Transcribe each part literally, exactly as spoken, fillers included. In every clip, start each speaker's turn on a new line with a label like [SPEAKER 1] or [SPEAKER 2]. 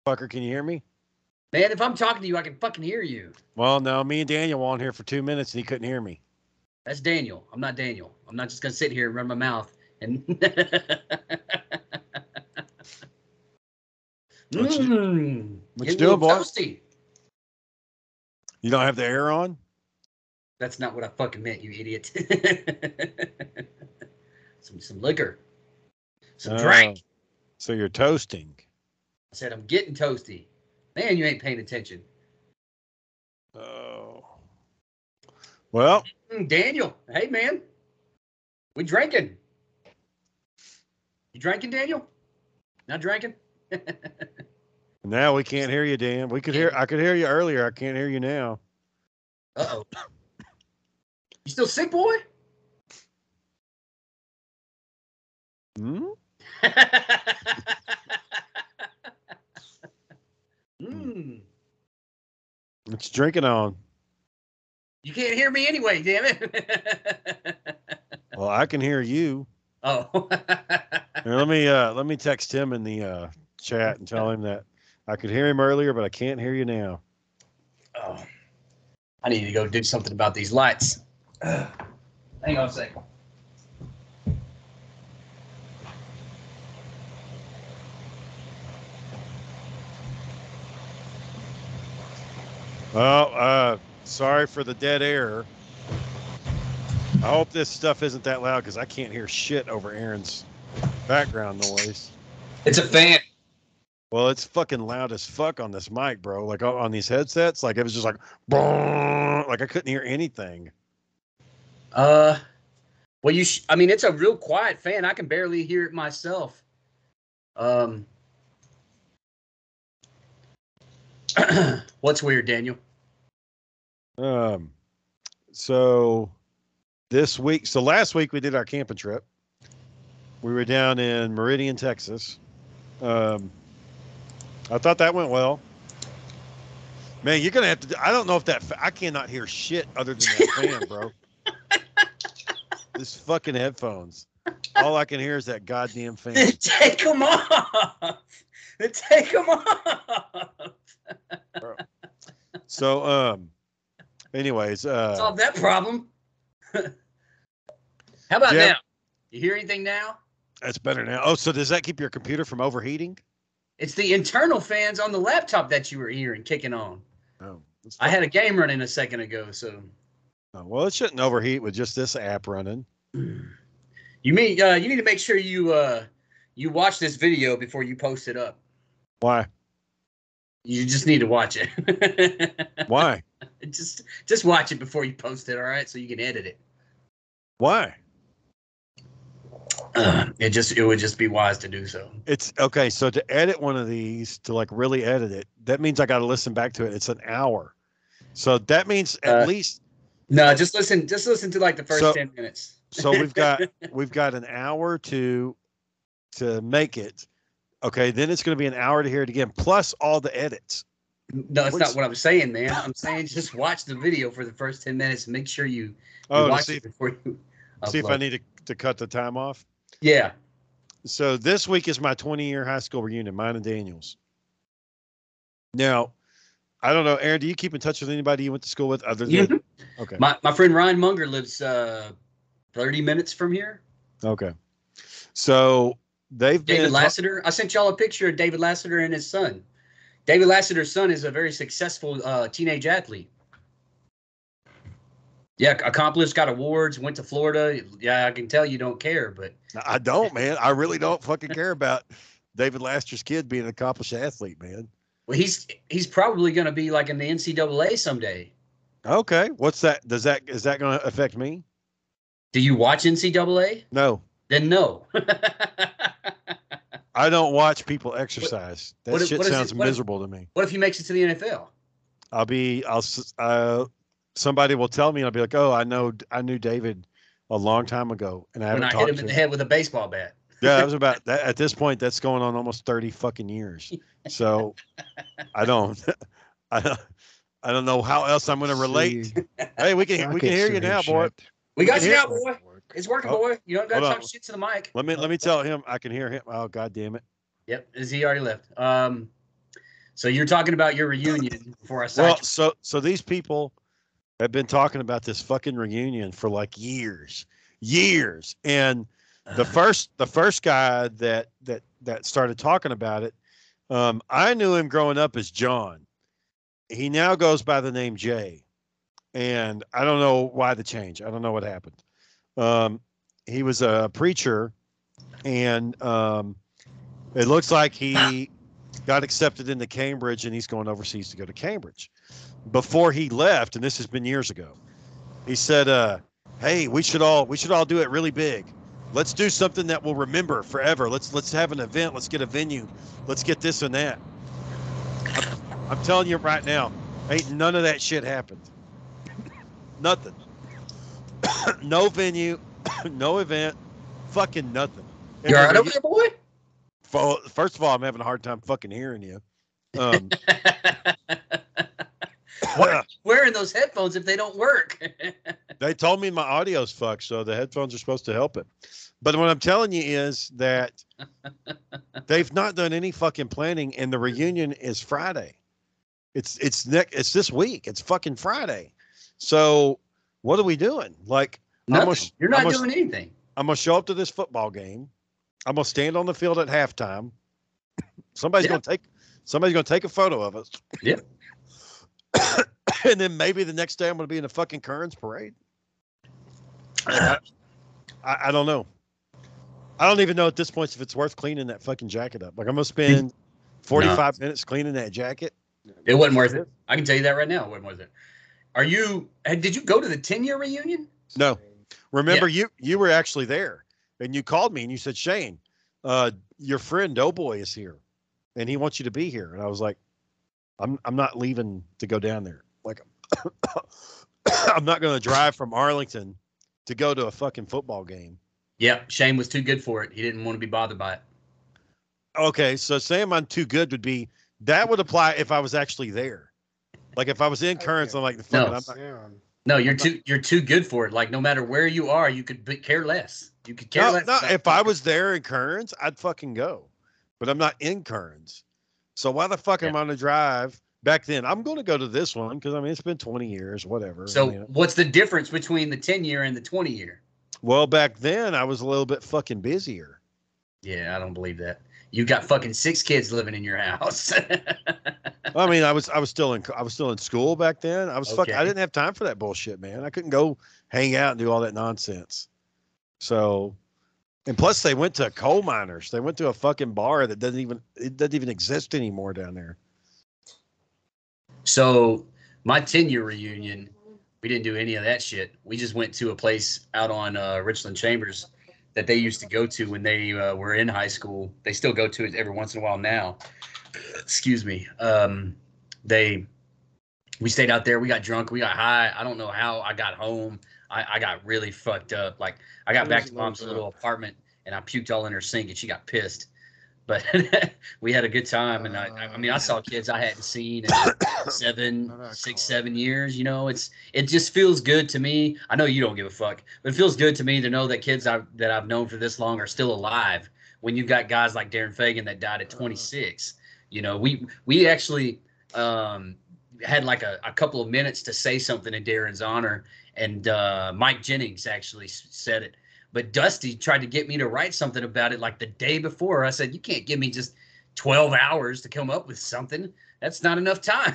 [SPEAKER 1] motherfucker. Can you hear me?
[SPEAKER 2] Man, if I'm talking to you, I can fucking hear you.
[SPEAKER 1] Well, no, me and Daniel were on here for two minutes and he couldn't hear me.
[SPEAKER 2] That's Daniel. I'm not Daniel. I'm not just gonna sit here and run my mouth and.
[SPEAKER 1] What you,
[SPEAKER 2] mm,
[SPEAKER 1] what you doing, boy?
[SPEAKER 2] Toasty.
[SPEAKER 1] You don't have the air on?
[SPEAKER 2] That's not what I fucking meant, you idiot. some some liquor. Some uh, drink.
[SPEAKER 1] So you're toasting.
[SPEAKER 2] I said I'm getting toasty. Man, you ain't paying attention.
[SPEAKER 1] Oh. Well.
[SPEAKER 2] Daniel, hey, man. We drinking. You drinking, Daniel? Not drinking?
[SPEAKER 1] Now we can't hear you, Dan. We could hear. I could hear you earlier. I can't hear you now.
[SPEAKER 2] Uh-oh. You still sick, boy?
[SPEAKER 1] Hmm?
[SPEAKER 2] mm.
[SPEAKER 1] What's drinking on?
[SPEAKER 2] You can't hear me anyway, damn it.
[SPEAKER 1] Well, I can hear you.
[SPEAKER 2] Oh.
[SPEAKER 1] Here, let me uh let me text him in the uh chat and tell him that I could hear him earlier, but I can't hear you now.
[SPEAKER 2] Oh. I need to go do something about these lights. Uh, hang on a second.
[SPEAKER 1] Well, uh, sorry for the dead air. I hope this stuff isn't that loud because I can't hear shit over Aaron's background noise.
[SPEAKER 2] It's a fan.
[SPEAKER 1] Well, it's fucking loud as fuck on this mic, bro. Like on these headsets, like it was just like, like I couldn't hear anything.
[SPEAKER 2] Uh, well, you. Sh- I mean, it's a real quiet fan. I can barely hear it myself. Um, what's weird, Daniel?
[SPEAKER 1] Um, so this week, so last week we did our camping trip. We were down in Meridian, Texas. Um. I thought that went well. Man, you're going to have to, I don't know if that, I cannot hear shit other than that fan, bro. This fucking headphones. All I can hear is that goddamn fan.
[SPEAKER 2] Take them off. Take them off.
[SPEAKER 1] Bro. So, um, anyways. Uh,
[SPEAKER 2] Solve that problem. How about
[SPEAKER 1] yeah,
[SPEAKER 2] now? You hear anything now?
[SPEAKER 1] That's better now. Oh, so does that keep your computer from overheating?
[SPEAKER 2] It's the internal fans on the laptop that you were hearing kicking on.
[SPEAKER 1] Oh,
[SPEAKER 2] I had a game running a second ago, so.
[SPEAKER 1] Oh, well, it shouldn't overheat with just this app running.
[SPEAKER 2] You mean uh, you need to make sure you uh, you watch this video before you post it up.
[SPEAKER 1] Why?
[SPEAKER 2] You just need to watch it.
[SPEAKER 1] Why?
[SPEAKER 2] Just just watch it before you post it, all right? So you can edit it.
[SPEAKER 1] Why?
[SPEAKER 2] Uh, it just it would just be wise to do so.
[SPEAKER 1] It's okay. So to edit one of these, to like really edit it, that means I got to listen back to it. It's an hour, so that means at
[SPEAKER 2] uh,
[SPEAKER 1] least.
[SPEAKER 2] No, just listen. Just listen to like the first
[SPEAKER 1] so,
[SPEAKER 2] ten minutes.
[SPEAKER 1] So we've got we've got an hour to to make it. Okay, then it's going to be an hour to hear it again, plus all the edits.
[SPEAKER 2] No, that's not what I'm saying, man. I'm saying just watch the video for the first ten minutes and make sure you, you
[SPEAKER 1] oh,
[SPEAKER 2] watch
[SPEAKER 1] see
[SPEAKER 2] it before you
[SPEAKER 1] see
[SPEAKER 2] upload.
[SPEAKER 1] if I need to, to cut the time off.
[SPEAKER 2] Yeah.
[SPEAKER 1] So this week is my twenty-year high school reunion, mine and Daniel's. Now, I don't know, Aaron, do you keep in touch with anybody you went to school with other than?
[SPEAKER 2] Yeah.
[SPEAKER 1] Okay.
[SPEAKER 2] My my friend Ryan Munger lives uh, thirty minutes from here.
[SPEAKER 1] Okay. So they've
[SPEAKER 2] David
[SPEAKER 1] been
[SPEAKER 2] Lassiter. I sent y'all a picture of David Lassiter and his son. David Lassiter's son is a very successful uh, teenage athlete. Yeah, accomplished, got awards, went to Florida. Yeah, I can tell you don't care, but
[SPEAKER 1] I don't, man. I really don't fucking care about David Lassiter's kid being an accomplished athlete, man.
[SPEAKER 2] Well, he's he's probably going to be like in the N C double A someday.
[SPEAKER 1] Okay, what's that? Does that is that going to affect me?
[SPEAKER 2] Do you watch N C double A?
[SPEAKER 1] No.
[SPEAKER 2] Then no.
[SPEAKER 1] I don't watch people exercise. That
[SPEAKER 2] what,
[SPEAKER 1] shit
[SPEAKER 2] what
[SPEAKER 1] sounds
[SPEAKER 2] it, what
[SPEAKER 1] miserable
[SPEAKER 2] if,
[SPEAKER 1] to me.
[SPEAKER 2] What if he makes it to the N F L?
[SPEAKER 1] I'll be, I'll, uh, somebody will tell me, and I'll be like, oh, I know, I knew David a long time ago, and I
[SPEAKER 2] when
[SPEAKER 1] haven't
[SPEAKER 2] I
[SPEAKER 1] talked
[SPEAKER 2] hit him
[SPEAKER 1] to
[SPEAKER 2] in the
[SPEAKER 1] him.
[SPEAKER 2] head with a baseball bat.
[SPEAKER 1] Yeah, that was about that. At this point, that's going on almost thirty fucking years. So I don't, I don't, I don't know how else I'm going to relate. Hey, we can, we can hear you now, boy.
[SPEAKER 2] We got you
[SPEAKER 1] hear-
[SPEAKER 2] now, boy. It's working,
[SPEAKER 1] Oh,
[SPEAKER 2] boy. You don't got to
[SPEAKER 1] hold
[SPEAKER 2] talk
[SPEAKER 1] on.
[SPEAKER 2] shit to the mic.
[SPEAKER 1] Let me, let me tell him I can hear him. Oh, God damn it.
[SPEAKER 2] Yep, is he already left? Um, So you're talking about your reunion before I
[SPEAKER 1] Well,
[SPEAKER 2] sidetrack.
[SPEAKER 1] so so these people have been talking about this fucking reunion for like years, years, and the first the first guy that that that started talking about it, um, I knew him growing up as John. He now goes by the name Jay, and I don't know why the change. I don't know what happened. Um, he was a preacher, and um, it looks like he got accepted into Cambridge, and he's going overseas to go to Cambridge. Before he left, and this has been years ago, he said, uh, "Hey, we should all we should all do it really big. Let's do something that we'll remember forever. Let's let's have an event. Let's get a venue. Let's get this and that." I'm, I'm telling you right now, ain't none of that shit happened. Nothing. No venue, no event, fucking nothing. And
[SPEAKER 2] You're
[SPEAKER 1] the
[SPEAKER 2] all right over
[SPEAKER 1] reu-
[SPEAKER 2] there, boy?
[SPEAKER 1] Fo- First of all, I'm having a hard time fucking hearing you. Um,
[SPEAKER 2] Why are you wearing those headphones if they don't work?
[SPEAKER 1] they told me my audio's fucked, so the headphones are supposed to help it. But what I'm telling you is that they've not done any fucking planning, and the reunion is Friday. It's it's next. It's this week. It's fucking Friday. So what are we doing? Like, I'm
[SPEAKER 2] Nothing.
[SPEAKER 1] gonna, sh-
[SPEAKER 2] You're not
[SPEAKER 1] I'm gonna,
[SPEAKER 2] doing anything.
[SPEAKER 1] I'm gonna show up to this football game. I'm gonna stand on the field at halftime. Somebody's
[SPEAKER 2] Yeah.
[SPEAKER 1] gonna take somebody's gonna take a photo of us.
[SPEAKER 2] Yeah.
[SPEAKER 1] And then maybe the next day I'm gonna be in a fucking Kearns parade. I, I, I don't know. I don't even know at this point if it's worth cleaning that fucking jacket up. Like, I'm gonna spend forty-five no. minutes cleaning that jacket.
[SPEAKER 2] It wasn't worth it. I can tell you that right now. It wasn't worth it. Are you? Did you go to the ten-year reunion?
[SPEAKER 1] No. Remember,
[SPEAKER 2] Yeah.
[SPEAKER 1] you you were actually there, and you called me and you said, "Shane, uh, your friend Doughboy is here, and he wants you to be here." And I was like, "I'm I'm not leaving to go down there. Like, I'm not going to drive from Arlington to go to a fucking football game."
[SPEAKER 2] Yeah, Shane was too good for it. He didn't want to be bothered by it.
[SPEAKER 1] Okay, so saying I'm too good would be that would apply if I was actually there. Like, if I was in Kearns, I'm like, the fucking,
[SPEAKER 2] No.
[SPEAKER 1] I'm not,
[SPEAKER 2] No, you're too you're too good for it. Like, no matter where you are, you could be, care less. You could care
[SPEAKER 1] no,
[SPEAKER 2] less.
[SPEAKER 1] no,
[SPEAKER 2] about
[SPEAKER 1] if I was there in Kearns, I'd fucking go. But I'm not in Kearns. So why the fuck am I going to drive back then? I'm going to go to this one because, I mean, it's been twenty years, whatever.
[SPEAKER 2] So
[SPEAKER 1] I mean,
[SPEAKER 2] what's the difference between the ten-year and the twenty-year?
[SPEAKER 1] well, back then, I was a little bit fucking busier.
[SPEAKER 2] Yeah, I don't believe that. You got fucking six kids living in your house.
[SPEAKER 1] I mean, I was I was still in I was still in school back then. I was
[SPEAKER 2] Okay.
[SPEAKER 1] fucking I didn't have time for that bullshit, man. I couldn't go hang out and do all that nonsense. So, and plus they went to coal miners. They went to a fucking bar that doesn't even it doesn't even exist anymore down there.
[SPEAKER 2] So my ten-year reunion, we didn't do any of that shit. We just went to a place out on uh, Richland Chambers that they used to go to when they uh, were in high school. They still go to it every once in a while now. Excuse me. Um, they, we stayed out there. We got drunk. We got high. I don't know how I got home. I, I got really fucked up. Like, I got back to mom's little apartment and I puked all in her sink and she got pissed. But we had a good time. And I, I mean, I saw kids I hadn't seen in seven, six, seven years. You know, it's it just feels good to me. I know you don't give a fuck, but it feels good to me to know that kids I, that I've known for this long are still alive. When you've got guys like Darren Fagan that died at twenty-six, you know, we we actually um, had like a, a couple of minutes to say something in Darren's honor, and uh, Mike Jennings actually said it. But Dusty tried to get me to write something about it like the day before. I said, you can't give me just twelve hours to come up with something. That's not enough time.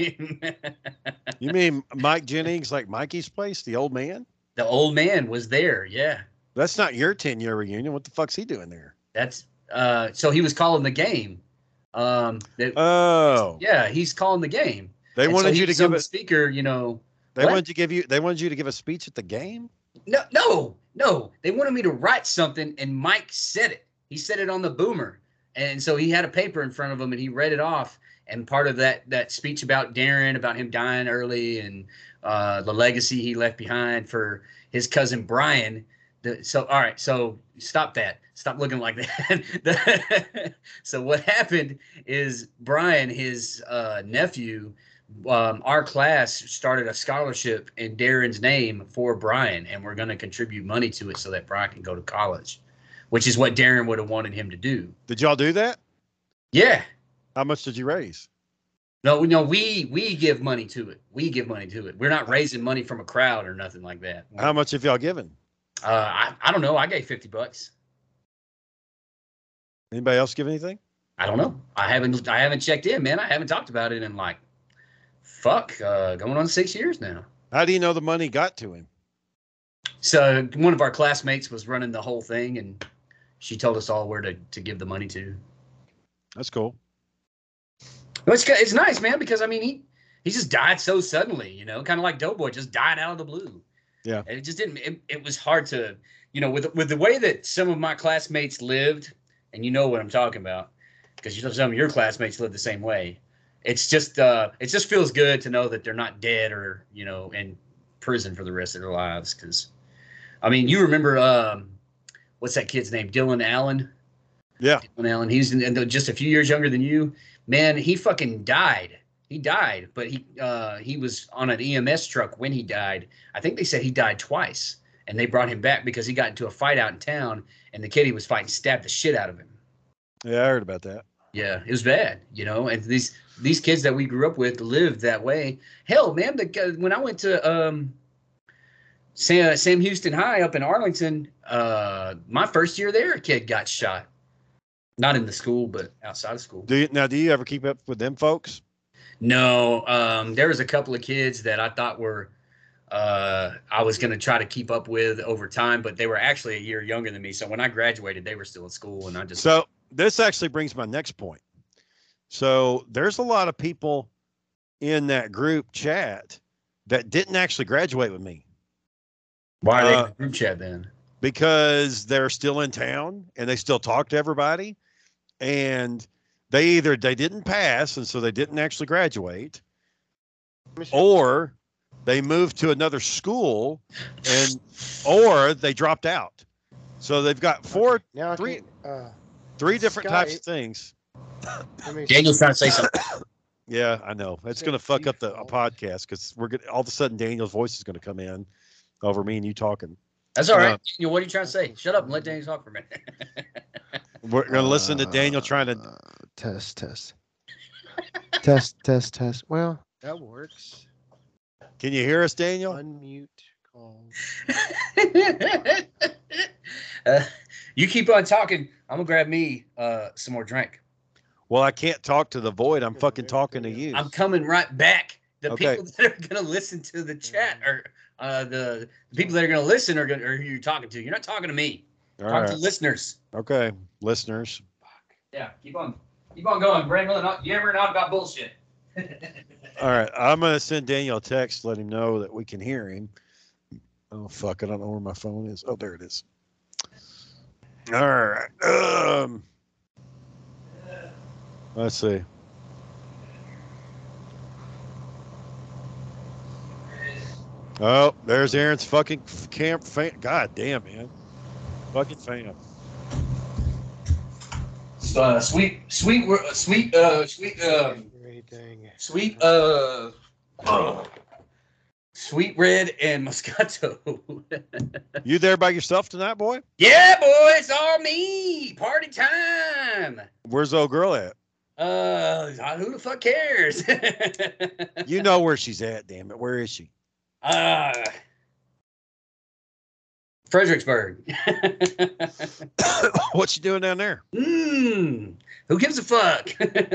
[SPEAKER 1] You mean Mike Jennings, like Mikey's place, the old man?
[SPEAKER 2] The old man was there. Yeah.
[SPEAKER 1] That's not your ten-year reunion. What the fuck's he doing there?
[SPEAKER 2] That's uh, so he was calling the game. Um, that,
[SPEAKER 1] Oh.
[SPEAKER 2] yeah, he's calling the game.
[SPEAKER 1] They
[SPEAKER 2] And
[SPEAKER 1] wanted
[SPEAKER 2] so he
[SPEAKER 1] you to
[SPEAKER 2] was on
[SPEAKER 1] give
[SPEAKER 2] the
[SPEAKER 1] it.
[SPEAKER 2] speaker, you know.
[SPEAKER 1] They
[SPEAKER 2] what?
[SPEAKER 1] wanted to give you. They wanted you to give a speech at the game.
[SPEAKER 2] No, no, no. They wanted me to write something, and Mike said it. He said it on the boomer, and so he had a paper in front of him, and he read it off. And part of that that speech about Darren, about him dying early, and uh, the legacy he left behind for his cousin Brian. The, so, all right, so stop that. Stop looking like that. The, so what happened is Brian, his uh, nephew. Um, our class started a scholarship in Darren's name for Brian, and we're going to contribute money to it so that Brian can go to college, which is what Darren would have wanted him to do.
[SPEAKER 1] Did y'all do that?
[SPEAKER 2] Yeah.
[SPEAKER 1] How much did you raise?
[SPEAKER 2] No, no, we we give money to it. We give money to it. We're not raising money from a crowd or nothing like that.
[SPEAKER 1] How much have y'all given?
[SPEAKER 2] Uh, I I don't know. I gave fifty bucks.
[SPEAKER 1] Anybody else give anything?
[SPEAKER 2] I don't know. I haven't I haven't checked in, man. I haven't talked about it in like fuck, uh, going on six years now.
[SPEAKER 1] How do you know the money got to him?
[SPEAKER 2] So one of our classmates was running the whole thing, and she told us all where to, to give the money to.
[SPEAKER 1] That's cool.
[SPEAKER 2] Well, it's it's nice, man, because I mean he he just died so suddenly, you know, kind of like Doughboy just died out of the blue.
[SPEAKER 1] Yeah,
[SPEAKER 2] and it just didn't. It, it was hard to, you know, with with the way that some of my classmates lived, and you know what I'm talking about, because you know some of your classmates live the same way. It's just uh, it just feels good to know that they're not dead or you know in prison for the rest of their lives. Because, I mean, you remember um, what's that kid's name? Dylan Allen.
[SPEAKER 1] Yeah,
[SPEAKER 2] Dylan Allen. He's in, in, just a few years younger than you. Man, he fucking died. He died, but he uh, he was on an E M S truck when he died. I think they said he died twice, and they brought him back because he got into a fight out in town, and the kid he was fighting stabbed the shit out of him.
[SPEAKER 1] Yeah, I heard about that.
[SPEAKER 2] Yeah, it was bad, you know. And these these kids that we grew up with lived that way. Hell, man, the, when I went to um, Sam, Sam Houston High up in Arlington, uh, my first year there, a kid got shot. Not in the school, but outside of school.
[SPEAKER 1] Do you, now, do you ever keep up with them folks?
[SPEAKER 2] No, um, there was a couple of kids that I thought were uh, I was going to try to keep up with over time, but they were actually a year younger than me. So when I graduated, they were still in school, and I just
[SPEAKER 1] so this actually brings my next point. So there's a lot of people in that group chat that didn't actually graduate with me.
[SPEAKER 2] Why are they
[SPEAKER 1] uh,
[SPEAKER 2] in the group chat then?
[SPEAKER 1] Because they're still in town and they still talk to everybody, and they either they didn't pass and so they didn't actually graduate, or they moved to another school and or they dropped out. So they've got four
[SPEAKER 3] Okay. Now I
[SPEAKER 1] three
[SPEAKER 3] can, uh,
[SPEAKER 1] three different types of
[SPEAKER 3] Skype.
[SPEAKER 1] things.
[SPEAKER 3] let me-
[SPEAKER 2] Daniel's trying to say something.
[SPEAKER 1] Yeah, I know. It's
[SPEAKER 3] Say
[SPEAKER 1] going to fuck up the a
[SPEAKER 3] default.
[SPEAKER 1] podcast because we're gonna all of a sudden Daniel's voice is going to come in over me and you talking.
[SPEAKER 2] That's all right.
[SPEAKER 1] Uh,
[SPEAKER 2] Daniel, what are you trying to say? Shut up and let Daniel talk for a minute.
[SPEAKER 1] We're going to listen to Daniel trying to.
[SPEAKER 3] Uh, test, test, test, test, test. Well, that works.
[SPEAKER 1] Can you hear us, Daniel?
[SPEAKER 3] Unmute call.
[SPEAKER 2] uh, you keep on talking. I'm gonna grab me uh, some more drink.
[SPEAKER 1] Well, I can't talk to the void. I'm fucking talking to you.
[SPEAKER 2] I'm coming right back. The
[SPEAKER 1] Okay.
[SPEAKER 2] people that are gonna listen to the chat are uh, the, the people that are gonna listen are gonna are who you're talking to. You're not talking to me.
[SPEAKER 1] All
[SPEAKER 2] Talk
[SPEAKER 1] right.
[SPEAKER 2] to listeners.
[SPEAKER 1] Okay, listeners.
[SPEAKER 2] Yeah, keep on, keep on going, Brandon. You ever not about bullshit?
[SPEAKER 1] All right, I'm gonna send Daniel a text, let him know that we can hear him. Oh fuck, I don't know where my phone is. Oh, there it is. All right. Um, let's see. Oh, there's Aaron's fucking camp fan. God damn, man. Fucking fan.
[SPEAKER 2] Uh, sweet, sweet, uh, sweet, uh, sweet, um,
[SPEAKER 3] Everything.
[SPEAKER 2] sweet, uh, uh, sweet red and Moscato.
[SPEAKER 1] You there by yourself tonight, boy?
[SPEAKER 2] Yeah, boy, it's all me. Party time.
[SPEAKER 1] Where's the old girl at?
[SPEAKER 2] Uh, who the fuck cares?
[SPEAKER 1] You know where she's at, damn it. Where is she?
[SPEAKER 2] Uh, Fredericksburg.
[SPEAKER 1] What's she doing down there?
[SPEAKER 2] Mmm. Who gives a fuck?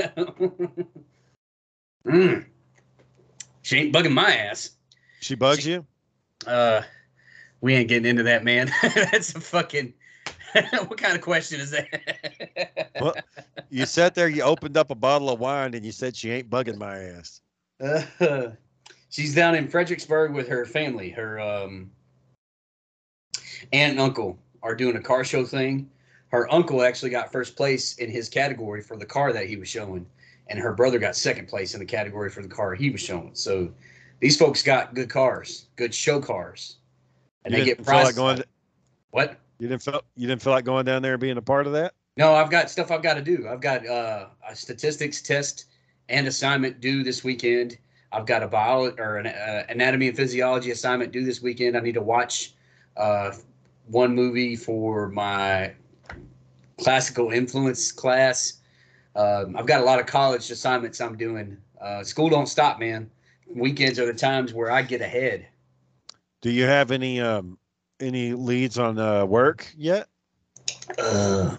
[SPEAKER 2] Mmm. She ain't bugging my ass.
[SPEAKER 1] She bugs
[SPEAKER 2] She-
[SPEAKER 1] you?
[SPEAKER 2] Uh, we ain't getting into that, man. That's a fucking. What kind of question is that?
[SPEAKER 1] Well, you sat there, you opened up a bottle of wine, and you said she ain't bugging my ass.
[SPEAKER 2] Uh, she's down in Fredericksburg with her family. Her um, aunt and uncle are doing a car show thing. Her uncle actually got first place in his category for the car that he was showing, and her brother got second place in the category for the car he was showing. So these folks got good cars, good show cars, and
[SPEAKER 1] You
[SPEAKER 2] they
[SPEAKER 1] didn't
[SPEAKER 2] get
[SPEAKER 1] feel like
[SPEAKER 2] prizes.
[SPEAKER 1] going.
[SPEAKER 2] What?
[SPEAKER 1] You didn't feel you didn't feel like going down there and being a part of that.
[SPEAKER 2] No, I've got stuff I've got to do. I've got uh, a statistics test and assignment due this weekend. I've got a bio or an uh, anatomy and physiology assignment due this weekend. I need to watch uh, one movie for my classical influence class. Um, I've got a lot of college assignments I'm doing. Uh, school don't stop, man. Weekends are the times where I get ahead.
[SPEAKER 1] Do you have any um any leads on uh, work yet?
[SPEAKER 2] Uh,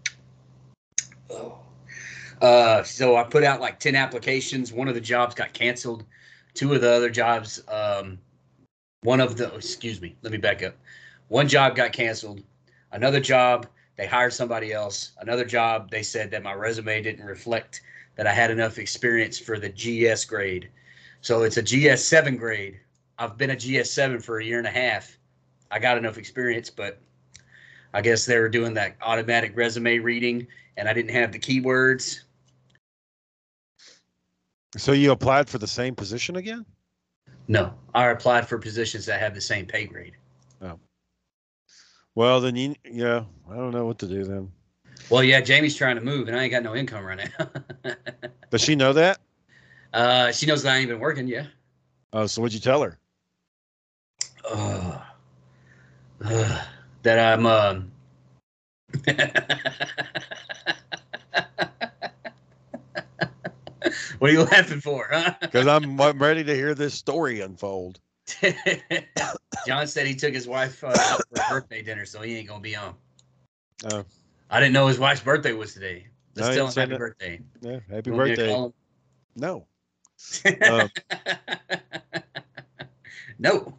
[SPEAKER 2] oh. Uh, so I put out like ten applications. One of the jobs got canceled. Two of the other jobs, um, one of the, excuse me, let me back up. One job got canceled. Another job, they hired somebody else. Another job, they said that my resume didn't reflect that I had enough experience for the G S grade. So it's a G S seven grade. I've been a G S seven for a year and a half. I got enough experience, but I guess they were doing that automatic resume reading, and I didn't have the keywords.
[SPEAKER 1] So you applied for the same position again?
[SPEAKER 2] No, I applied for positions that have the same pay grade.
[SPEAKER 1] Oh. Well, then you, yeah, I don't know what to do then.
[SPEAKER 2] Well, yeah, Jamie's trying to move, and I ain't got no income right now.
[SPEAKER 1] Does she know that?
[SPEAKER 2] Uh, she knows that I ain't been working, yeah.
[SPEAKER 1] Oh, so what'd you tell her?
[SPEAKER 2] Uh, uh, that I'm, um, what are you laughing for, huh?
[SPEAKER 1] Because I'm, I'm ready to hear this story unfold.
[SPEAKER 2] John said he took his wife uh, out for a birthday dinner, so he ain't gonna be on.
[SPEAKER 1] Oh.
[SPEAKER 2] I didn't know his wife's birthday was today. Let's
[SPEAKER 1] No,
[SPEAKER 2] tell
[SPEAKER 1] you
[SPEAKER 2] him
[SPEAKER 1] said
[SPEAKER 2] happy
[SPEAKER 1] that.
[SPEAKER 2] birthday.
[SPEAKER 1] Yeah, happy
[SPEAKER 2] You want me to
[SPEAKER 1] birthday.
[SPEAKER 2] call
[SPEAKER 1] No.
[SPEAKER 2] him?
[SPEAKER 1] Uh,
[SPEAKER 2] No.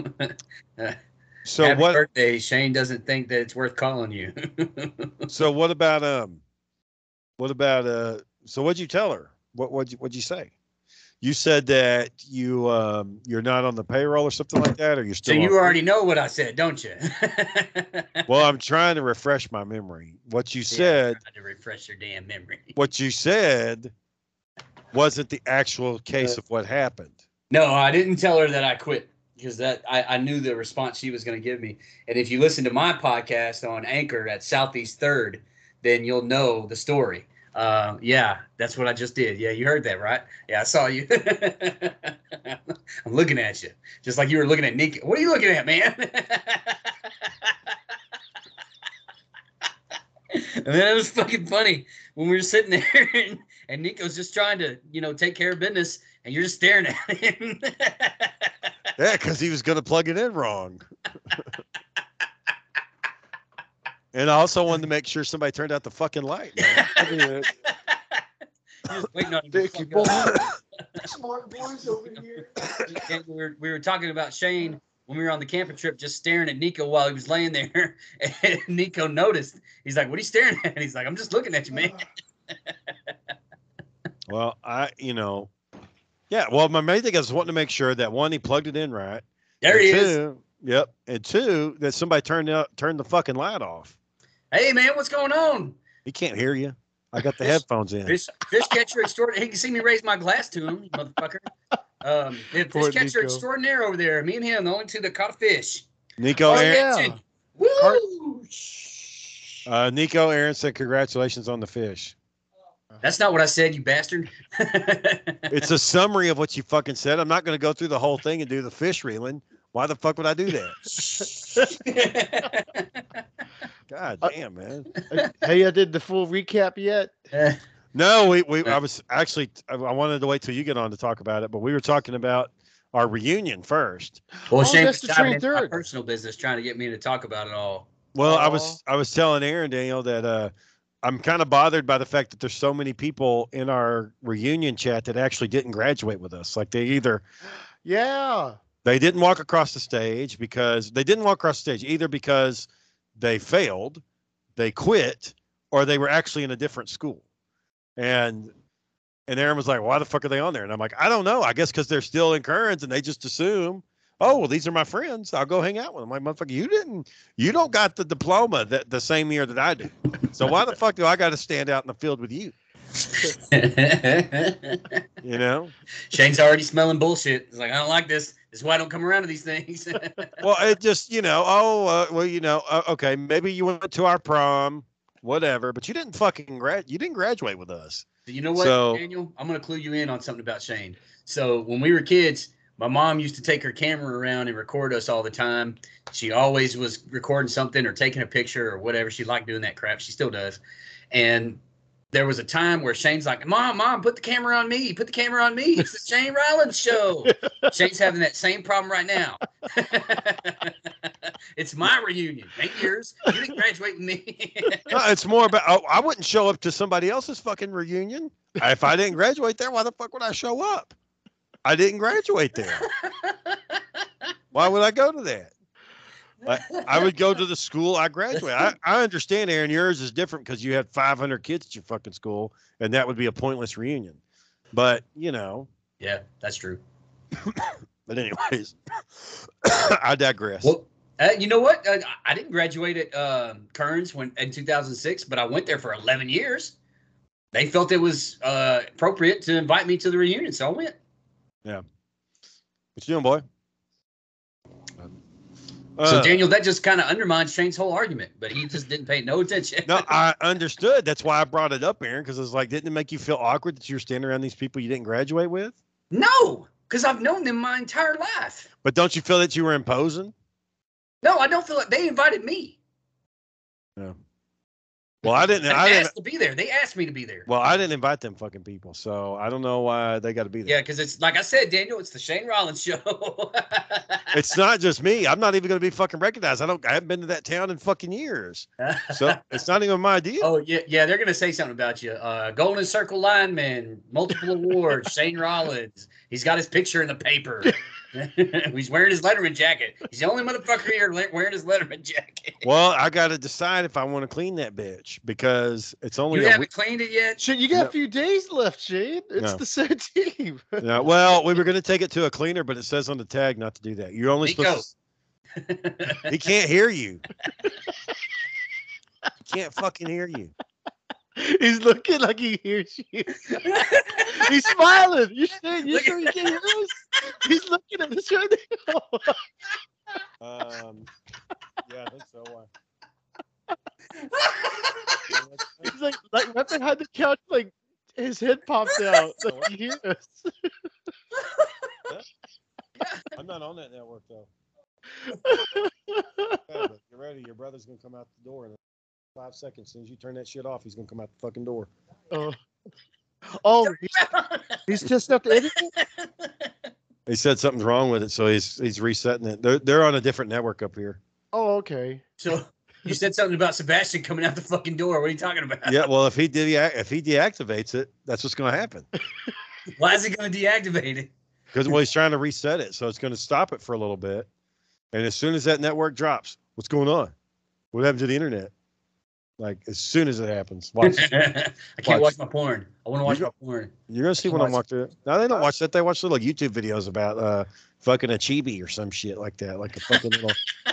[SPEAKER 1] So
[SPEAKER 2] happy
[SPEAKER 1] what?
[SPEAKER 2] birthday. Shane doesn't think that it's worth calling you.
[SPEAKER 1] So what about um? What about uh? So what'd you tell her? What what'd you, what'd you say? You said that you um you're not on the payroll or something like that, or you're
[SPEAKER 2] So
[SPEAKER 1] still.
[SPEAKER 2] you
[SPEAKER 1] on-
[SPEAKER 2] already know what I said, don't you?
[SPEAKER 1] Well, I'm trying to refresh my memory. What you
[SPEAKER 2] Yeah,
[SPEAKER 1] said.
[SPEAKER 2] trying to refresh your damn memory.
[SPEAKER 1] What you said wasn't the actual case of what happened.
[SPEAKER 2] No, I didn't tell her that I quit because that I, I knew the response she was going to give me. And if you listen to my podcast on Anchor at Southeast Third, then you'll know the story. Uh, yeah, that's what I just did. Yeah, you heard that, right? Yeah, I saw you. I'm looking at you, just like you were looking at Nico. What are you looking at, man? And then it was fucking funny when we were sitting there and, and Nico's just trying to, you know, take care of business, and you're just staring at him.
[SPEAKER 1] Yeah, because he was going to plug it in wrong. And I also wanted to make sure somebody turned out the fucking light. Man. I mean, it-
[SPEAKER 2] He was waiting on him to
[SPEAKER 3] Dicky
[SPEAKER 2] fuck up.
[SPEAKER 3] Smart boys over here.
[SPEAKER 2] And we were we were talking about Shane when we were on the camping trip, just staring at Nico while he was laying there. And Nico noticed. He's like, "What are you staring at?" And he's like, "I'm just looking at you, man."
[SPEAKER 1] well, I, you know, yeah. Well, my main thing is wanting to make sure that one, he plugged it in right.
[SPEAKER 2] There he
[SPEAKER 1] and
[SPEAKER 2] is.
[SPEAKER 1] two, Yep. And two, that somebody turned out turned the fucking light off.
[SPEAKER 2] Hey, man, what's going on?
[SPEAKER 1] He can't hear you. I got the
[SPEAKER 2] Fish-
[SPEAKER 1] headphones in.
[SPEAKER 2] Fish, fish catcher extraordinaire. He can see me raise my glass to him, motherfucker. Um, yeah,
[SPEAKER 3] Poor
[SPEAKER 2] fish catcher
[SPEAKER 3] Nico.
[SPEAKER 2] extraordinaire over there. Me and him, the only two that caught a fish.
[SPEAKER 1] Nico,
[SPEAKER 3] Oh,
[SPEAKER 1] Aaron,
[SPEAKER 3] yeah.
[SPEAKER 2] Woo!
[SPEAKER 1] uh, Nico, Aaron said congratulations on the fish.
[SPEAKER 2] That's not what I said, you bastard.
[SPEAKER 1] It's a summary of what you fucking said. I'm not going to go through the whole thing and do the fish reeling. Why the fuck would I do that? God
[SPEAKER 3] Uh,
[SPEAKER 1] damn, man.
[SPEAKER 3] Hey, I did the full recap yet?
[SPEAKER 1] No, we, we I was actually I I wanted to wait till you get on to talk about it, but we were talking about our reunion first.
[SPEAKER 2] Well,
[SPEAKER 3] Oh,
[SPEAKER 2] Shane
[SPEAKER 3] that's
[SPEAKER 2] was
[SPEAKER 3] the
[SPEAKER 2] diving into my
[SPEAKER 3] twenty-third.
[SPEAKER 2] personal business, trying to get me to talk about it all.
[SPEAKER 1] Well, I
[SPEAKER 3] Aw.
[SPEAKER 1] was I was telling Aaron Daniel that uh I'm kind of bothered by the fact that there's so many people in our reunion chat that actually didn't graduate with us. Like they either
[SPEAKER 3] Yeah.
[SPEAKER 1] they didn't walk across the stage because they didn't walk across the stage either because they failed, they quit, or they were actually in a different school. And and Aaron was like, "Why the fuck are they on there?" And I'm like, "I don't know. I guess because they're still in Kearns and they just assume, oh, well, these are my friends. I'll go hang out with them." I'm like, motherfucker, you didn't, you don't got the diploma that the same year that I do. So why the fuck do I got to stand out in the field with you? You know?
[SPEAKER 2] Shane's already smelling bullshit. He's like, I don't like this. This is why I don't come around to these things.
[SPEAKER 1] Well, it just, you know, oh, uh, well, you know, uh, okay, maybe you went to our prom, whatever, but you didn't fucking grad, you didn't graduate with us.
[SPEAKER 2] You know what,
[SPEAKER 1] So-
[SPEAKER 2] Daniel? I'm going to clue you in on something about Shane. So when we were kids, my mom used to take her camera around and record us all the time. She always was recording something or taking a picture or whatever. She liked doing that crap. She still does. And there was a time where Shane's like, Mom, Mom, put the camera on me. Put the camera on me. It's the Shane Rollins show. Shane's having that same problem right now. It's my reunion. Ain't yours. You didn't graduate with me.
[SPEAKER 1] No, it's more about, oh, I wouldn't show up to somebody else's fucking reunion. If I didn't graduate there, why the fuck would I show up? I didn't graduate there. Why would I go to that? I, I would go to the school I graduated. I, I understand, Aaron, yours is different because you had five hundred kids at your fucking school, and that would be a pointless reunion. But, you know.
[SPEAKER 2] Yeah, that's true.
[SPEAKER 1] But anyways, I digress.
[SPEAKER 2] Well, uh, you know what? Uh, I didn't graduate at uh, Kearns when in two thousand six, but I went there for eleven years. They felt it was uh, appropriate to invite me to the reunion, so I went.
[SPEAKER 1] Yeah. What you doing, boy? Uh,
[SPEAKER 2] So, Daniel, that just kind of undermines Shane's whole argument, but he just didn't pay no attention.
[SPEAKER 1] No, I understood. That's why I brought it up, Aaron, because it's like, didn't it make you feel awkward that you were standing around these people you didn't graduate with?
[SPEAKER 2] No, because I've known them my entire life.
[SPEAKER 1] But don't you feel that you were imposing?
[SPEAKER 2] No, I don't feel like they invited me.
[SPEAKER 1] Yeah. Well, I didn't.
[SPEAKER 2] I
[SPEAKER 1] I didn't.
[SPEAKER 2] asked to be there. They asked me to be there.
[SPEAKER 1] Well, I didn't invite them fucking people, so I don't know why they got to be there.
[SPEAKER 2] Yeah, because it's like I said, Daniel, it's the Shane Rollins show.
[SPEAKER 1] It's not just me. I'm not even going to be fucking recognized. I don't. I haven't been to that town in fucking years, so it's not even my deal.
[SPEAKER 2] Oh yeah, yeah, they're gonna say something about you. Uh, Golden Circle lineman, multiple awards, Shane Rollins. He's got his picture in the paper. He's wearing his Letterman jacket. He's the only motherfucker here wearing his Letterman jacket.
[SPEAKER 1] Well, I got to decide if I want to clean that bitch because it's only
[SPEAKER 2] You
[SPEAKER 1] a
[SPEAKER 2] haven't
[SPEAKER 1] week.
[SPEAKER 2] cleaned it yet?
[SPEAKER 3] Shit, you got
[SPEAKER 1] No.
[SPEAKER 3] a few days left, Shane. It's
[SPEAKER 1] No.
[SPEAKER 3] the seventeenth.
[SPEAKER 1] Yeah, well, we were going to take it to a cleaner, but it says on the tag not to do that. You're only
[SPEAKER 2] Nico.
[SPEAKER 1] supposed to. He can't hear you. He can't fucking hear you.
[SPEAKER 3] He's looking like he hears you. He's smiling. You should. You
[SPEAKER 2] Look
[SPEAKER 3] sure
[SPEAKER 2] at-
[SPEAKER 3] you can hear us? He's looking at us right now.
[SPEAKER 1] Um, yeah, I think so. Why?
[SPEAKER 3] He's like, like right behind the couch, like his head popped out. Like he hears us.
[SPEAKER 1] I'm not on that network though. Yeah, but get ready. Your brother's gonna come out the door in five seconds. As soon as you turn that shit off, he's gonna come out the fucking door.
[SPEAKER 3] Oh, oh he's, he's just at the internet.
[SPEAKER 1] He said something's wrong with it, so he's he's resetting it. They're they're on a different network up here.
[SPEAKER 3] Oh, okay.
[SPEAKER 2] So you said something about Sebastian coming out the fucking door. What are you talking about?
[SPEAKER 1] Yeah, well, if he did, if he deactivates it, that's what's gonna happen.
[SPEAKER 2] Why is he going to deactivate it?
[SPEAKER 1] Because well, he's trying to reset it, so it's gonna stop it for a little bit. And as soon as that network drops, what's going on? What happened to the internet? Like as soon as it happens, watch.
[SPEAKER 2] I can't
[SPEAKER 1] Watch.
[SPEAKER 2] watch my porn. I want to watch
[SPEAKER 1] You
[SPEAKER 2] my porn.
[SPEAKER 1] You're gonna see
[SPEAKER 2] Watch.
[SPEAKER 1] when I'm watching. No, they don't watch that. They watch little YouTube videos about uh fucking a chibi or some shit like that, like a fucking little.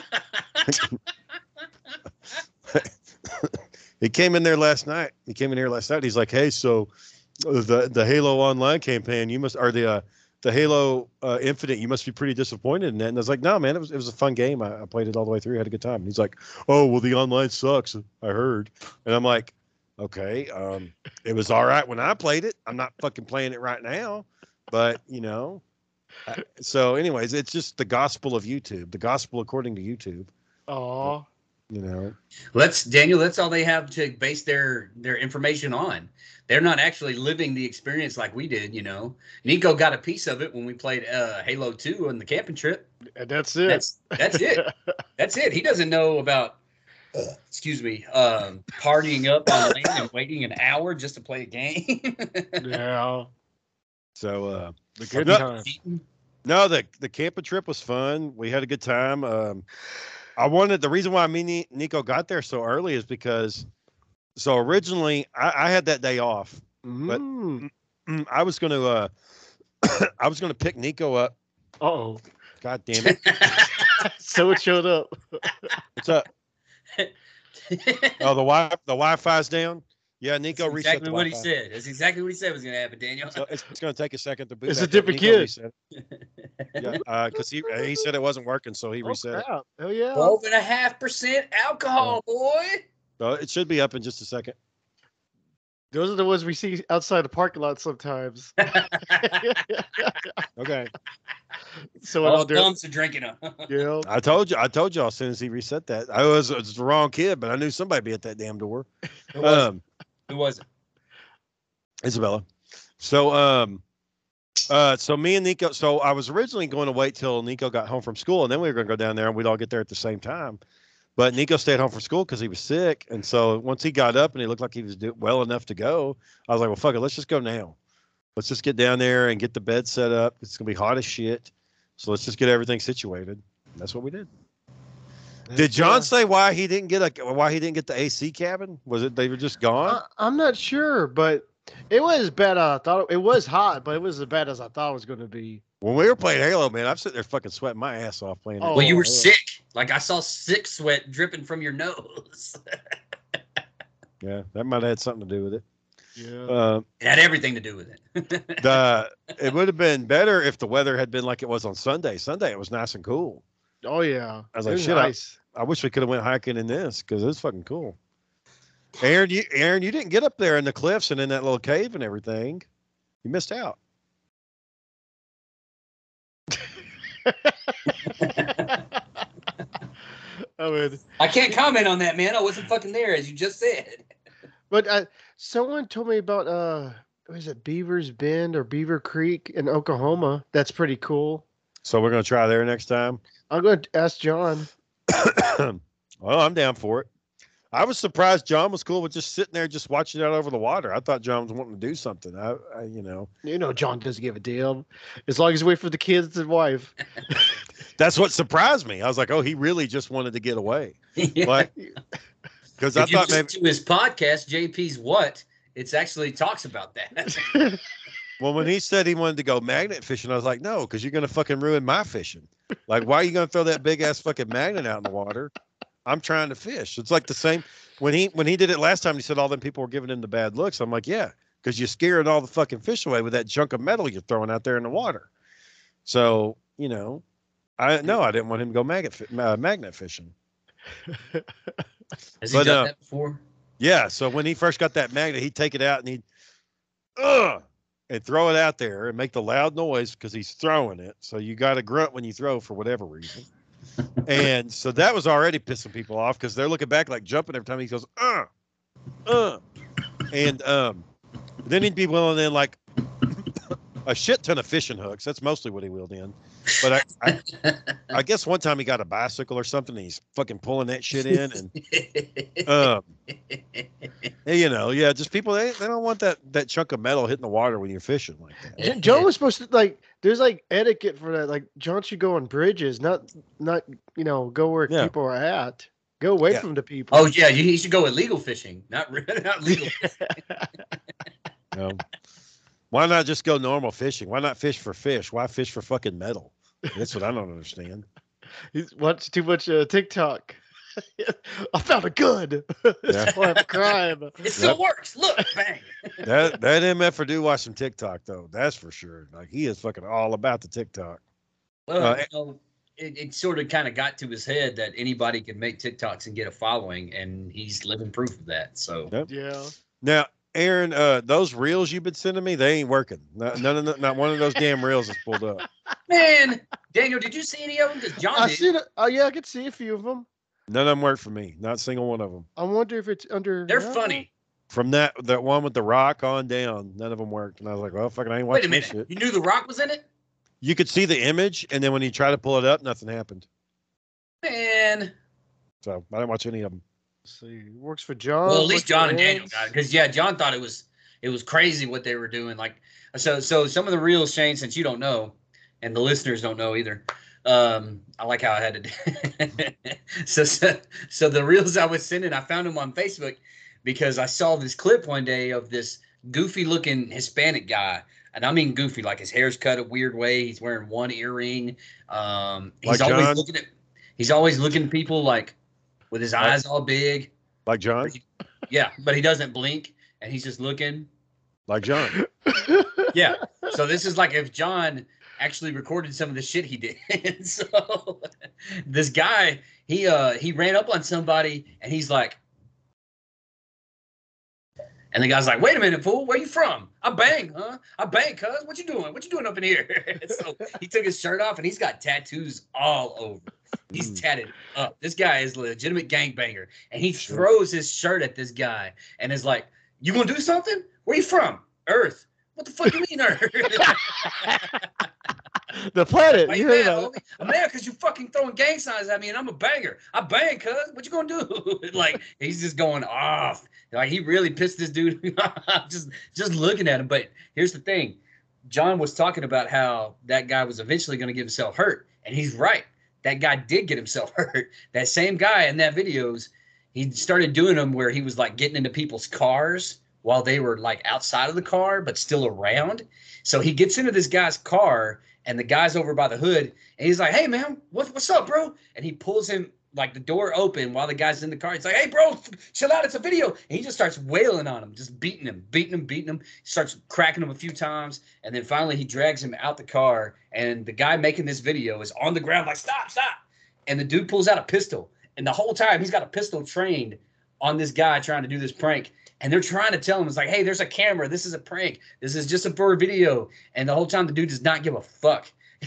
[SPEAKER 1] He came in there last night. He came in here last night. He's like, "Hey, so uh, the the Halo Online campaign, you must, or the uh, the Halo uh, Infinite, you must be pretty disappointed in that." And I was like, "No, man, it was it was a fun game. I, I played it all the way through. Had a good time." And he's like, "Oh, well, the online sucks. I heard." And I'm like, "Okay, um, it was all right when I played it. I'm not fucking playing it right now, but you know." I- so, anyways, it's just the gospel of YouTube, the gospel according to YouTube.
[SPEAKER 3] Oh,
[SPEAKER 1] You know.
[SPEAKER 2] Let's Daniel. That's all they have to base their their information on. They're not actually living the experience like we did. You know, Nico got a piece of it when we played uh, Halo two on the camping trip.
[SPEAKER 3] and that's it.
[SPEAKER 2] That's that's it. That's it. He doesn't know about. Excuse me. Um, partying up on land and waiting an hour just to play a game.
[SPEAKER 3] Yeah.
[SPEAKER 1] So, uh,
[SPEAKER 3] The good
[SPEAKER 1] No.
[SPEAKER 3] time.
[SPEAKER 1] no, the the camping trip was fun. We had a good time. Um, I wanted the reason why me and Nico got there so early is because so originally I, I had that day off.
[SPEAKER 3] Mm.
[SPEAKER 1] Mm, I was gonna uh, I was gonna pick Nico up.
[SPEAKER 3] Oh,
[SPEAKER 1] God damn it!
[SPEAKER 3] so it showed up.
[SPEAKER 1] What's up? Oh, the wi the Wi-Fi's down. Yeah, Nico
[SPEAKER 2] That's
[SPEAKER 1] reset
[SPEAKER 2] exactly
[SPEAKER 1] the
[SPEAKER 2] what he
[SPEAKER 1] Wi-Fi.
[SPEAKER 2] said. That's exactly what he said was going to happen, Daniel.
[SPEAKER 1] So it's, it's going to take a second to boot.
[SPEAKER 3] It's a
[SPEAKER 1] back up.
[SPEAKER 3] different
[SPEAKER 1] Nico
[SPEAKER 3] kid.
[SPEAKER 1] reset it. Yeah, because he he said it wasn't working, so he
[SPEAKER 3] Oh,
[SPEAKER 1] reset it.
[SPEAKER 3] crap. Hell yeah.
[SPEAKER 2] Twelve and a half percent alcohol, boy.
[SPEAKER 1] So it should be up in just a second.
[SPEAKER 3] Those are the ones we see outside the parking lot sometimes.
[SPEAKER 1] Okay.
[SPEAKER 3] So
[SPEAKER 2] All
[SPEAKER 3] I'll do
[SPEAKER 2] thumbs are drinking them.
[SPEAKER 3] you know,
[SPEAKER 1] I told you. I told you as soon as he reset that. I was, it was the wrong kid, but I knew somebody be at that damn door.
[SPEAKER 2] Who was it?
[SPEAKER 1] Um,
[SPEAKER 2] Who was it?
[SPEAKER 1] Isabella. So, um, uh, so me and Nico. So I was originally going to wait till Nico got home from school, and then we were going to go down there, and we'd all get there at the same time. But Nico stayed home from school because he was sick, and so once he got up and he looked like he was do- well enough to go, I was like, "Well, fuck it, let's just go now. Let's just get down there and get the bed set up. It's gonna be hot as shit, so let's just get everything situated." And that's what we did. Did John
[SPEAKER 3] Yeah.
[SPEAKER 1] say why he didn't get a why he didn't get the A C cabin? Was it they were just gone?
[SPEAKER 3] I, I'm not sure, but it was bad. as I thought it was hot, but it was as bad as I thought it was going to be.
[SPEAKER 1] When we were playing Halo, man, I'm sitting there fucking sweating my ass off playing.
[SPEAKER 3] Oh,
[SPEAKER 2] Well, you were
[SPEAKER 3] yeah.
[SPEAKER 2] sick. Like I saw sick sweat dripping from your nose.
[SPEAKER 1] Yeah, that might have had something to do with it.
[SPEAKER 3] Yeah.
[SPEAKER 1] Uh,
[SPEAKER 2] It had everything to do with it.
[SPEAKER 1] the it would have been better if the weather had been like it was on Sunday. Sunday it was nice and cool.
[SPEAKER 3] Oh yeah.
[SPEAKER 1] I was
[SPEAKER 3] It
[SPEAKER 1] like, shit, I-
[SPEAKER 3] nice.
[SPEAKER 1] I wish we could have went hiking in this because it's fucking cool. Aaron, you Aaron, you didn't get up there in the cliffs and in that little cave and everything. You missed out.
[SPEAKER 3] I mean,
[SPEAKER 2] I can't comment on that, man. I wasn't fucking there, as you just said.
[SPEAKER 3] but uh, someone told me about uh, was it Beaver's Bend or Beaver Creek in Oklahoma? That's pretty cool.
[SPEAKER 1] So we're gonna try there next time.
[SPEAKER 3] I'm going to ask John.
[SPEAKER 1] Well, I'm down for it. I was surprised John was cool with just sitting there, just watching it out over the water. I thought John was wanting to do something. I, I you know,
[SPEAKER 3] You know, John doesn't give a deal as long as we wait for the kids and wife.
[SPEAKER 1] that's what surprised me. I was like, oh, he really just wanted to get away.
[SPEAKER 2] Yeah.
[SPEAKER 1] Like, because I
[SPEAKER 2] If you
[SPEAKER 1] thought
[SPEAKER 2] listen
[SPEAKER 1] maybe.
[SPEAKER 2] to his podcast, J P's What, it's actually talks about that.
[SPEAKER 1] Well, when he said he wanted to go magnet fishing, I was like, no, because you're gonna fucking ruin my fishing. Like, why are you gonna throw that big ass fucking magnet out in the water? I'm trying to fish. It's like the same when he when he did it last time. He said all them people were giving him the bad looks. I'm like, yeah, because you're scaring all the fucking fish away with that chunk of metal you're throwing out there in the water. So you know, I no, I didn't want him to go magnet fi- uh, magnet fishing.
[SPEAKER 2] Has he
[SPEAKER 1] But,
[SPEAKER 2] done
[SPEAKER 1] uh,
[SPEAKER 2] that before?
[SPEAKER 1] Yeah. So when he first got that magnet, he'd take it out and he'd, ugh, and throw it out there and make the loud noise because he's throwing it. So you got to grunt when you throw for whatever reason. And so that was already pissing people off because they're looking back like jumping every time he goes, uh, uh. And um, then he'd be wheeling in like a shit ton of fishing hooks. That's mostly what he wheeled in. But I, I, I guess one time he got a bicycle or something and he's fucking pulling that shit in. And um, you know, yeah, just people, they, they don't want that, that chunk of metal hitting the water when you're fishing like that.
[SPEAKER 3] J- John was supposed to like. There's like etiquette for that. Like John should go on bridges, not not you know go where
[SPEAKER 1] Yeah.
[SPEAKER 3] people are at. Go away
[SPEAKER 1] Yeah.
[SPEAKER 3] from the people.
[SPEAKER 2] Oh yeah, you, he should go illegal fishing, not re- not legal.
[SPEAKER 1] You know? Why not just go normal fishing? Why not fish for fish? Why fish for fucking metal? That's what I don't understand.
[SPEAKER 3] He's watched too much uh, TikTok. I found a gun. It's
[SPEAKER 1] Yeah.
[SPEAKER 3] a crime.
[SPEAKER 2] It still works. Look, bang.
[SPEAKER 1] That that M F do watch some TikTok though. That's for sure. Like he is fucking all about the TikTok.
[SPEAKER 2] Well,
[SPEAKER 1] Uh,
[SPEAKER 2] you know, it, it sort of kind of got to his head that anybody could make TikToks and get a following, and he's living proof of that. So
[SPEAKER 1] Yep.
[SPEAKER 3] Yeah.
[SPEAKER 1] Now, Aaron, uh, those reels you've been sending me, they ain't working. Not, none of the, not one of those damn reels is pulled up.
[SPEAKER 2] man, Daniel, did you see any of them? Because John
[SPEAKER 3] I
[SPEAKER 2] did.
[SPEAKER 3] seen it. Oh yeah, I could see a few of them.
[SPEAKER 1] None of them work for me. Not a single one of them.
[SPEAKER 3] I wonder if it's under.
[SPEAKER 2] They're
[SPEAKER 3] uh,
[SPEAKER 2] funny.
[SPEAKER 1] From that that one with the rock on down, none of them worked. And I was like, well, fucking, I ain't
[SPEAKER 2] Wait a
[SPEAKER 1] watching this
[SPEAKER 2] minute.
[SPEAKER 1] shit.
[SPEAKER 2] You knew The Rock was in it?
[SPEAKER 1] You could see the image, and then when you try to pull it up, nothing happened.
[SPEAKER 2] Man.
[SPEAKER 1] So I didn't watch any of them.
[SPEAKER 3] Let's see, works for John.
[SPEAKER 2] Well, at least
[SPEAKER 3] works for
[SPEAKER 2] John and Daniel
[SPEAKER 3] Eds.
[SPEAKER 2] got it. Because yeah, John thought it was it was crazy what they were doing. Like so so some of the reels, Shane, since you don't know, and the listeners don't know either. Um, I like how I had to do so, so so the reels I was sending, I found them on Facebook because I saw this clip one day of this goofy looking Hispanic guy. And I mean goofy, like his hair's cut a weird way. He's wearing one earring. Um, he's
[SPEAKER 1] Like
[SPEAKER 2] always
[SPEAKER 1] John?
[SPEAKER 2] looking at he's always looking at people like with his eyes all big.
[SPEAKER 1] Like John?
[SPEAKER 2] Yeah, but he doesn't blink and he's just looking.
[SPEAKER 1] Like John.
[SPEAKER 2] Yeah. So this is like if John actually recorded some of the shit he did. So this guy, he uh he ran up on somebody and he's like, and the guy's like, wait a minute, fool, where you from? I bang, huh? I bang, cuz. What you doing? What you doing up in here? So he took his shirt off and he's got tattoos all over. He's
[SPEAKER 1] Mm.
[SPEAKER 2] tatted up. This guy is a legitimate gangbanger. And he
[SPEAKER 1] Sure.
[SPEAKER 2] throws his shirt at this guy and is like, you gonna do something? Where you from? Earth. What the fuck you mean Earth?
[SPEAKER 3] The planet.
[SPEAKER 2] Why
[SPEAKER 3] You
[SPEAKER 2] you
[SPEAKER 3] heard
[SPEAKER 2] mad,
[SPEAKER 3] about it.
[SPEAKER 2] homie? I'm mad because you fucking throwing gang signs at me and I'm a banger. I bang, cuz. What you gonna do? Like, he's just going off. Like, he really pissed this dude off just, just looking at him. But here's the thing. John was talking about how that guy was eventually going to get himself hurt. And he's right. That guy did get himself hurt. That same guy in that videos, he started doing them where he was like getting into people's cars while they were like outside of the car, but still around. So he gets into this guy's car and the guy's over by the hood and he's like, hey man, what, what's up, bro? And he pulls him like the door open while the guy's in the car. He's like, hey bro, chill out. It's a video. And he just starts wailing on him, just beating him, beating him, beating him. He starts cracking him a few times. And then finally he drags him out the car. And the guy making this video is on the ground like, stop, stop. And the dude pulls out a pistol. And the whole time he's got a pistol trained on this guy trying to do this prank. And they're trying to tell him, it's like, hey, there's a camera. This is a prank. This is just a for a video. And the whole time the dude does not give a fuck.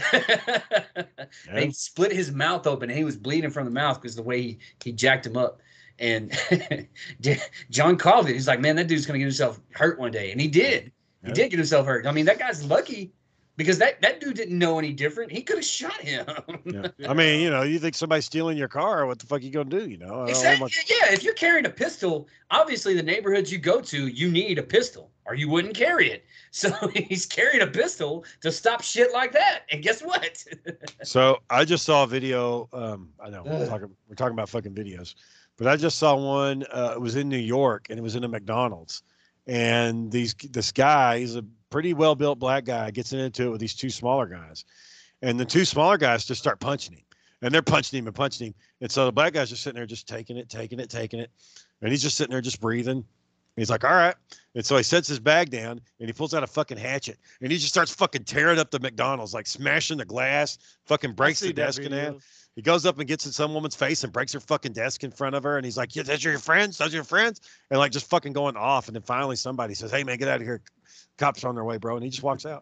[SPEAKER 2] They split his mouth open and he was bleeding from the mouth because the way he, he jacked him up. And John called it. He's like, man, that dude's going to get himself hurt one day. And he did. He
[SPEAKER 1] Yeah.
[SPEAKER 2] did get himself hurt. I mean, that guy's lucky because that, that dude didn't know any different. He could have shot him.
[SPEAKER 1] Yeah. I mean, you know, you think somebody's stealing your car, what the fuck you gonna do? You know, I don't
[SPEAKER 2] Exactly.
[SPEAKER 1] want-
[SPEAKER 2] Yeah, if you're carrying a pistol, obviously the neighborhoods you go to, you need a pistol, or you wouldn't carry it. So he's carrying a pistol to stop shit like that. And guess what?
[SPEAKER 1] So I just saw a video. Um, I know we're
[SPEAKER 2] Ugh.
[SPEAKER 1] talking, we're talking about fucking videos, but I just saw one. Uh, it was in New York, and it was in a McDonald's. And these this guy, he's a pretty well built black guy, gets into it with these two smaller guys, and the two smaller guys just start punching him, and they're punching him and punching him. And so the black guy's just sitting there, just taking it, taking it, taking it, and he's just sitting there, just breathing. He's like, all right. And so he sets his bag down and he pulls out a fucking hatchet and he just starts fucking tearing up the McDonald's, like smashing the glass, fucking breaks the desk in half. He goes up and gets in some woman's face and breaks her fucking desk in front of her. And he's like, yeah, those are your friends? Those are your friends? And like just fucking going off. And then finally somebody says, hey man, get out of here. Cops are on their way, bro. And he just walks out.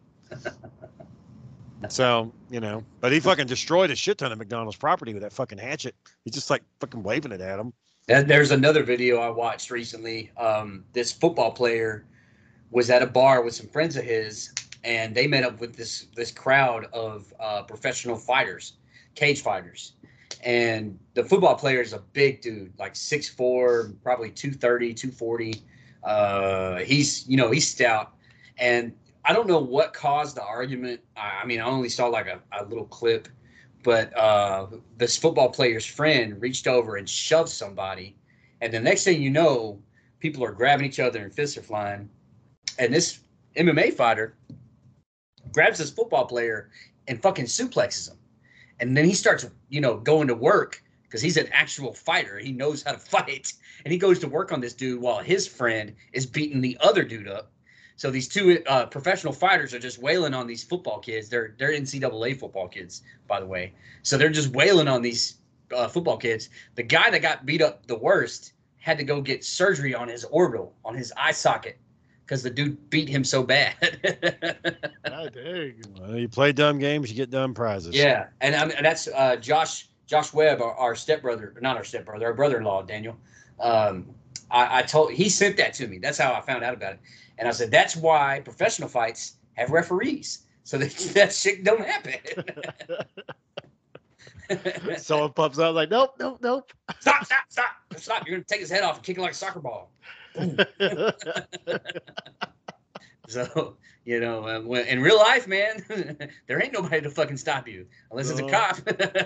[SPEAKER 1] So, you know, but he fucking destroyed a shit ton of McDonald's property with that fucking hatchet. He's just like fucking waving it at him.
[SPEAKER 2] And there's another video I watched recently. Um, this football player was at a bar with some friends of his, and they met up with this this crowd of uh, professional fighters, cage fighters. And the football player is a big dude, like six foot four, probably two thirty, two forty. Uh, he's, you know, he's stout. And I don't know what caused the argument. I, I mean, I only saw like a, a little clip. But uh, this football player's friend reached over and shoved somebody. And the next thing you know, people are grabbing each other and fists are flying. And this M M A fighter grabs this football player and fucking suplexes him. And then he starts, you know, going to work because he's an actual fighter. He knows how to fight. And he goes to work on this dude while his friend is beating the other dude up. So these two uh, professional fighters are just wailing on these football kids. They're they're N C double A football kids, by the way. So they're just wailing on these uh, football kids. The guy that got beat up the worst had to go get surgery on his orbital, on his eye socket, because the dude beat him so bad.
[SPEAKER 3] God dang.
[SPEAKER 1] Well, you play dumb games, you get dumb prizes.
[SPEAKER 2] Yeah, and I mean, that's uh, Josh Josh Webb, our, our stepbrother, not our stepbrother, our brother-in-law, Daniel. Um, I, I told he sent that to me. That's how I found out about it. And I said, that's why professional fights have referees, so that that shit don't happen.
[SPEAKER 3] Someone pops out like, nope, nope, nope.
[SPEAKER 2] Stop, stop, stop, stop. You're going to take his head off and kick it like a soccer ball. So, you know, uh, when, in real life, man, there ain't nobody to fucking stop you unless it's a
[SPEAKER 3] No.
[SPEAKER 2] cop.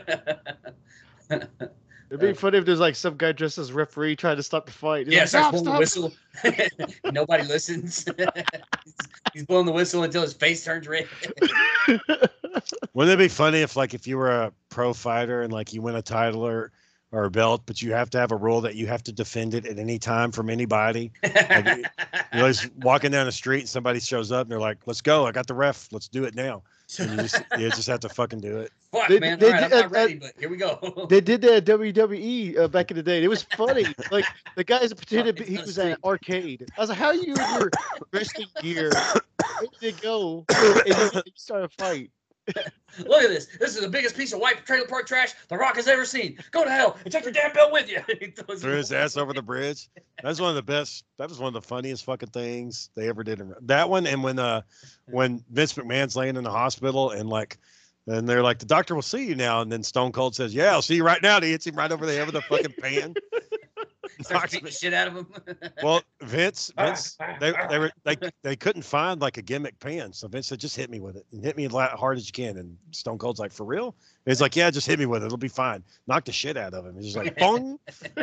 [SPEAKER 3] It'd be funny if there's like some guy dressed as referee trying to stop the fight. He's
[SPEAKER 2] Yeah,
[SPEAKER 3] like,
[SPEAKER 2] starts
[SPEAKER 3] stop,
[SPEAKER 2] blowing the
[SPEAKER 3] stop.
[SPEAKER 2] whistle. Nobody listens. he's, he's blowing the whistle until his face turns red.
[SPEAKER 1] Wouldn't it be funny if, like, if you were a pro fighter and like you win a title or, or a belt, but you have to have a rule that you have to defend it at any time from anybody? Like, you know, just walking down the street and somebody shows up and they're like, "Let's go! I got the ref. Let's do it now." And you just you just have to fucking do it.
[SPEAKER 2] Fuck,
[SPEAKER 3] They-
[SPEAKER 2] man.
[SPEAKER 3] they
[SPEAKER 2] All right, I'm
[SPEAKER 3] did-
[SPEAKER 2] not
[SPEAKER 3] uh,
[SPEAKER 2] ready, but here we go.
[SPEAKER 3] They did that at W W E uh, back in the day. It was funny. Like the guys pretended
[SPEAKER 2] Fuck,
[SPEAKER 3] he
[SPEAKER 2] it's
[SPEAKER 3] was
[SPEAKER 2] gonna
[SPEAKER 3] at an arcade. I was like, "How are you in your wrestling gear ready to go and you, you start a fight?"
[SPEAKER 2] Look at this. This is the biggest piece of white trailer park trash The Rock has ever seen. Go to hell and take your damn belt with you.
[SPEAKER 1] Threw his ass over the bridge. That's one of the best. That was one of the funniest fucking things they ever did. That one, and when uh, when Vince McMahon's laying in the hospital, and like, and they're like, the doctor will see you now, and then Stone Cold says, "Yeah, I'll see you right now." And he hits him right over the head with a fucking pan.
[SPEAKER 2] Starts beating the shit out of him.
[SPEAKER 1] Well, Vince, Vince, they they were they they couldn't find like a gimmick pan, so Vince said, "Just hit me with it and hit me as hard as you can." And Stone Cold's like, "For real?" And he's like, "Yeah, just hit me with it. It'll be fine." Knocked the shit out of him. He's just like, "Bong."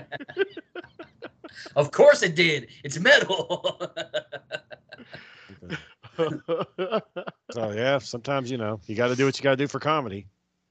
[SPEAKER 2] Of course it did. It's metal.
[SPEAKER 1] So yeah, sometimes you know you got to do what you got to do for comedy.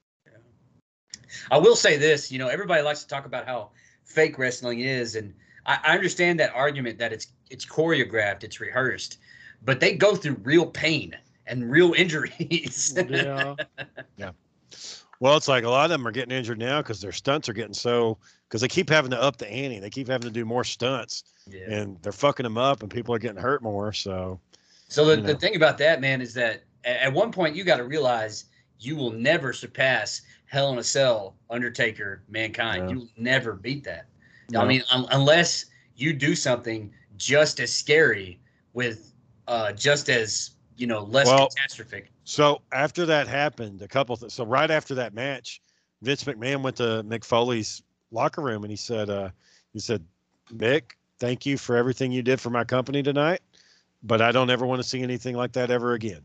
[SPEAKER 2] I will say this, you know, everybody likes to talk about how fake wrestling is, and I, I understand that argument that it's it's choreographed, it's rehearsed, but they go through real pain and real injuries.
[SPEAKER 3] Yeah.
[SPEAKER 1] Yeah. Well, it's like a lot of them are getting injured now because their stunts are getting so because they keep having to up the ante. They keep having to do more stunts,
[SPEAKER 2] Yeah.
[SPEAKER 1] and they're fucking them up, and people are getting hurt more. So,
[SPEAKER 2] So the,
[SPEAKER 1] you know.
[SPEAKER 2] the thing about that, man, is that at, at one point you got to realize you will never surpass Hell in a Cell, Undertaker, Mankind.
[SPEAKER 1] No.
[SPEAKER 2] You will never beat that.
[SPEAKER 1] No.
[SPEAKER 2] I mean, un- unless you do something just as scary with uh, just as, you know, less
[SPEAKER 1] Well,
[SPEAKER 2] catastrophic.
[SPEAKER 1] So after that happened, a couple. Th- so right after that match, Vince McMahon went to Mick Foley's locker room and he said, uh, "He said, Mick, thank you for everything you did for my company tonight, but I don't ever want to see anything like that ever again."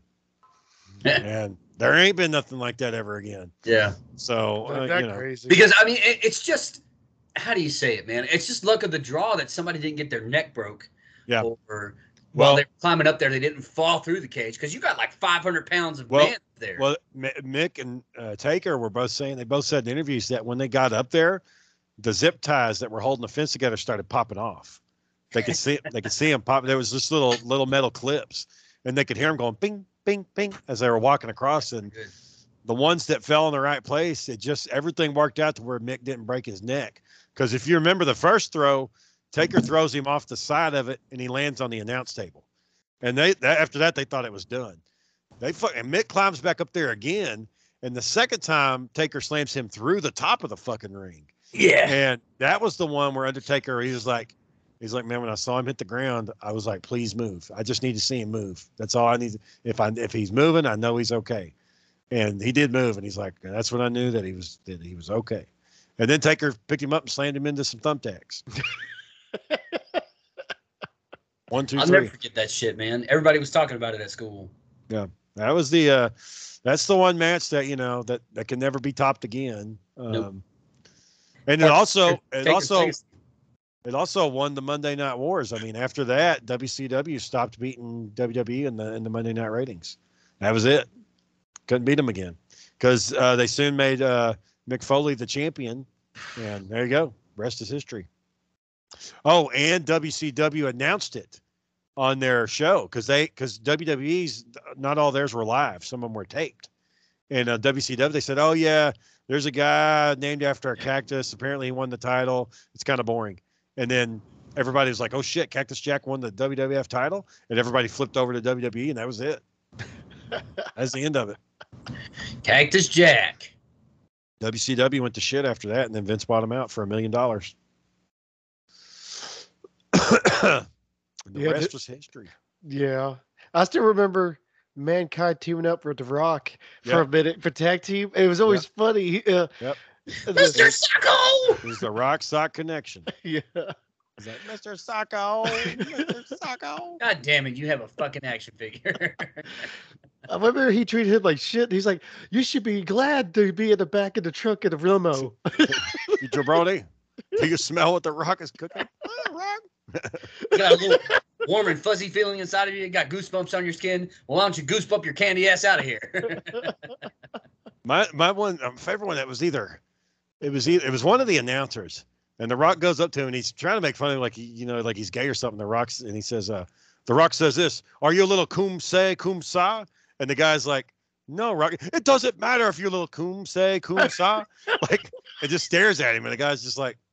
[SPEAKER 1] And there ain't been nothing like that ever again.
[SPEAKER 2] Yeah.
[SPEAKER 1] So uh,
[SPEAKER 3] Not that
[SPEAKER 1] you know,
[SPEAKER 3] crazy.
[SPEAKER 2] Because, I mean, it, it's just, how do you say it, man? It's just luck of the draw that somebody didn't get their neck broke.
[SPEAKER 1] Yeah.
[SPEAKER 2] Or
[SPEAKER 1] Well-
[SPEAKER 2] while they're climbing up there, they didn't fall through the cage. Because you got like five hundred pounds of
[SPEAKER 1] Well-
[SPEAKER 2] man there.
[SPEAKER 1] well, M- Mick and uh, Taker were both saying they both said in interviews that when they got up there, the zip ties that were holding the fence together started popping off. They could see they could see them pop. There was just little little metal clips, and they could hear them going bing, bing, bing as they were walking across. And
[SPEAKER 2] Good.
[SPEAKER 1] the ones that fell in the right place, it just everything worked out to where Mick didn't break his neck. Because if you remember the first throw, Taker throws him off the side of it, and he lands on the announce table. And they that, after that they thought it was done. They fuck, and Mick climbs back up there again, and the second time Taker slams him through the top of the fucking ring.
[SPEAKER 2] Yeah.
[SPEAKER 1] And that was the one where Undertaker, he was like, he's like, man, when I saw him hit the ground, I was like, please move. I just need to see him move. That's all I need. If I if he's moving, I know he's okay. And he did move, and he's like, that's when I knew that he was that he was okay. And then Taker picked him up and slammed him into some thumbtacks. One, two,
[SPEAKER 2] I'll
[SPEAKER 1] three.
[SPEAKER 2] never forget that shit, man. Everybody was talking about it at school.
[SPEAKER 1] That was the uh that's the one match that you know that that can never be topped again. Um
[SPEAKER 2] Nope.
[SPEAKER 1] and it also it
[SPEAKER 2] Taker's
[SPEAKER 1] also
[SPEAKER 2] legacy.
[SPEAKER 1] it also won the Monday Night Wars. I mean, after that, W C W stopped beating W W E in the in the Monday Night ratings. That was it. Couldn't beat them again. Because uh they soon made uh Mick Foley the champion, and there you go. Rest is history. Oh, and W C W announced it on their show because they because W W E's not all theirs were live, some of them were taped, and uh, W C W they said, oh yeah, there's a guy named after a cactus, apparently he won the title, it's kind of boring. And then everybody was like, oh shit, Cactus Jack won the W W F title, and everybody flipped over to W W E, and that was it. That's the end of it.
[SPEAKER 2] Cactus Jack.
[SPEAKER 1] W C W went to shit after that, and then Vince bought him out for a million dollars. And the
[SPEAKER 3] Yeah,
[SPEAKER 1] rest
[SPEAKER 3] th-
[SPEAKER 1] was history.
[SPEAKER 3] Yeah. I still remember Mankind teaming up with The Rock for
[SPEAKER 1] Yep.
[SPEAKER 3] a minute for tag team. It was always funny. Uh,
[SPEAKER 1] Yep.
[SPEAKER 2] Mister Sacco!
[SPEAKER 1] It was the Rock Sock connection.
[SPEAKER 3] Yeah.
[SPEAKER 1] Is that Mister Sacco? Mister Sacco?
[SPEAKER 2] God damn it, you have a fucking action figure.
[SPEAKER 3] I remember he treated him like shit. He's like, you should be glad to be in the back of the truck in the limo.
[SPEAKER 1] You jabroni? Do you smell what the Rock is cooking? Oh, Rock.
[SPEAKER 2] You got a little warm and fuzzy feeling inside of you. You got goosebumps on your skin. Well, why don't you goosebump your candy ass out of here?
[SPEAKER 1] My my one um, favorite one that was either it was either, it was one of the announcers, and the Rock goes up to him and he's trying to make fun of him like he, you know like he's gay or something. The Rock's and he says, uh, the Rock says this: "Are you a little cum say cum sa?" And the guy's like, "No, Rock, it doesn't matter if you're a little cum say cum sa." Like it just stares at him, and the guy's just like,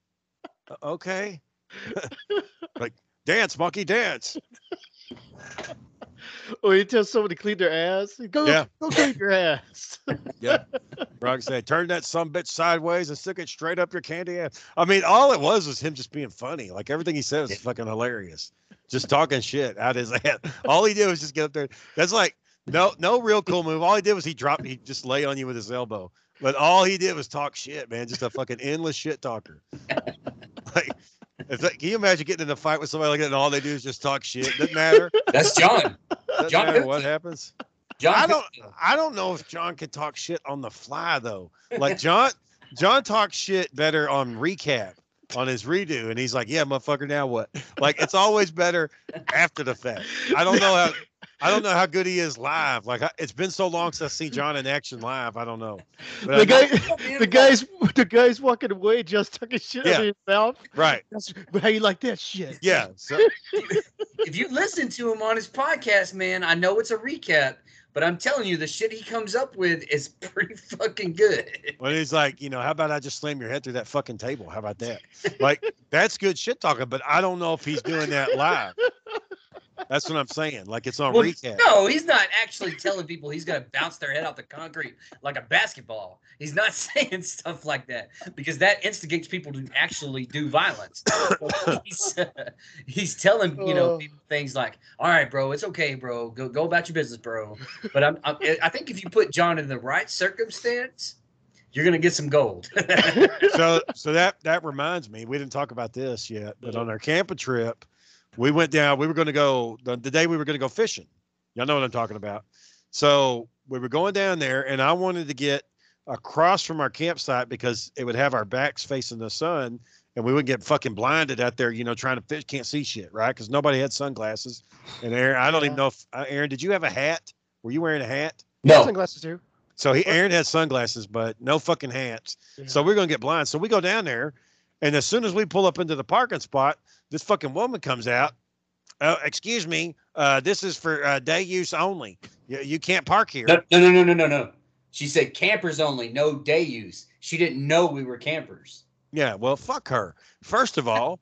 [SPEAKER 1] "Okay." Like, dance, monkey, dance.
[SPEAKER 3] Or you tell someone to clean their ass. Go,
[SPEAKER 1] Yeah.
[SPEAKER 3] go clean your ass.
[SPEAKER 1] Yeah. Rock said, turn that sumbitch sideways and stick it straight up your candy ass. I mean, all it was was him just being funny. Like everything he said was fucking hilarious. Just talking shit out his head. All he did was just get up there. That's like no no real cool move. All he did was he dropped, he just lay on you with his elbow. But all he did was talk shit, man. Just a fucking endless shit talker. Like, if that, can you imagine getting in a fight with somebody like that and all they do is just talk shit? Doesn't matter.
[SPEAKER 2] That's John.
[SPEAKER 1] Doesn't
[SPEAKER 2] John
[SPEAKER 1] matter
[SPEAKER 2] Cooke.
[SPEAKER 1] what happens.
[SPEAKER 2] John
[SPEAKER 1] I don't
[SPEAKER 2] Cooke.
[SPEAKER 1] I don't know if John can talk shit on the fly though. Like John John talks shit better on recap on his redo, and he's like, yeah, motherfucker, now what? Like it's always better after the fact. I don't know how I don't know how good he is live. Like I, it's been so long since I've seen John in action live. I don't know. But
[SPEAKER 3] The
[SPEAKER 1] I-
[SPEAKER 3] guy, the guys, the guys walking away, just talking shit
[SPEAKER 1] Yeah.
[SPEAKER 3] out of his mouth.
[SPEAKER 1] right.
[SPEAKER 3] That's but how you like that shit?
[SPEAKER 1] Yeah. So
[SPEAKER 2] If you listen to him on his podcast, man, I know it's a recap, but I'm telling you, the shit he comes up with is pretty fucking good.
[SPEAKER 1] when he's like, you know, how about I just slam your head through that fucking table? How about that? Like that's good shit talking, but I don't know if he's doing that live. That's what I'm saying. Like it's on
[SPEAKER 2] Well,
[SPEAKER 1] recap.
[SPEAKER 2] no, he's not actually telling people he's going to bounce their head off the concrete like a basketball. He's not saying stuff like that because that instigates people to actually do violence. So he's, uh, he's telling you know
[SPEAKER 3] Oh.
[SPEAKER 2] people things like, "All right, bro, it's okay, bro. Go go about your business, bro." But I'm, I'm I think if you put John in the right circumstance, you're going to get some gold.
[SPEAKER 1] so so that that reminds me, we didn't talk about this yet, but on our camping trip, we went down. We were going to go the, the day we were going to go fishing. Y'all know what I'm talking about. So we were going down there, and I wanted to get across from our campsite because it would have our backs facing the sun, and we wouldn't get fucking blinded out there, you know, trying to fish. Can't see shit, right? Because nobody had sunglasses. And Aaron, I don't even know if uh, Aaron, did you have a hat? Were you wearing a hat?
[SPEAKER 2] no,
[SPEAKER 3] Sunglasses too.
[SPEAKER 1] So he Aaron had sunglasses, but no fucking hats.
[SPEAKER 3] Yeah.
[SPEAKER 1] So we're gonna get blind. So we go down there, and as soon as we pull up into the parking spot, this fucking woman comes out. Uh, excuse me, uh, this is for uh, day use only. You, you can't park here.
[SPEAKER 2] no, no, no, no, no, no, no. She said campers only, no day use. She didn't know we were campers.
[SPEAKER 1] Yeah, well, fuck her. First of all,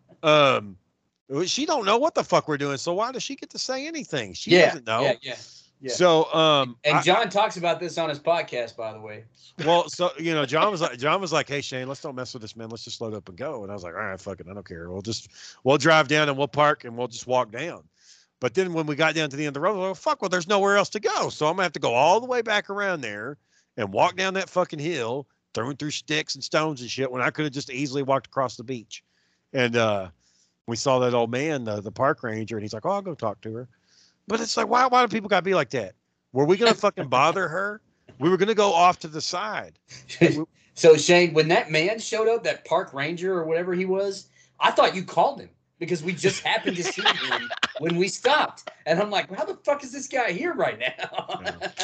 [SPEAKER 1] um, she don't know what the fuck we're doing. So why does she get to say anything? She
[SPEAKER 2] yeah,
[SPEAKER 1] doesn't know.
[SPEAKER 2] yeah, yeah. Yeah.
[SPEAKER 1] So um,
[SPEAKER 2] And
[SPEAKER 1] I-
[SPEAKER 2] John talks about this on his podcast, by the way.
[SPEAKER 1] Well, so you know, John was like, John was like, "Hey Shane, let's don't mess with this man. Let's just load up and go." And I was like, "All right, fuck it, I don't care. We'll just we'll drive down and we'll park and we'll just walk down." But then when we got down to the end of the road, I was like, "Fuck, well, there's nowhere else to go, so I'm gonna have to go all the way back around there and walk down that fucking hill, throwing through sticks and stones and shit when I could have just easily walked across the beach." And uh, we saw that old man, the the park ranger, and he's like, "Oh, I'll go talk to her." But it's like, why why do people gotta be like that? Were we gonna fucking bother her? We were gonna go off to the side.
[SPEAKER 2] So Shane, when that man showed up, that park ranger or whatever he was, I thought you called him because we just happened to see him when we stopped. And I'm like, how the fuck is this guy here right now?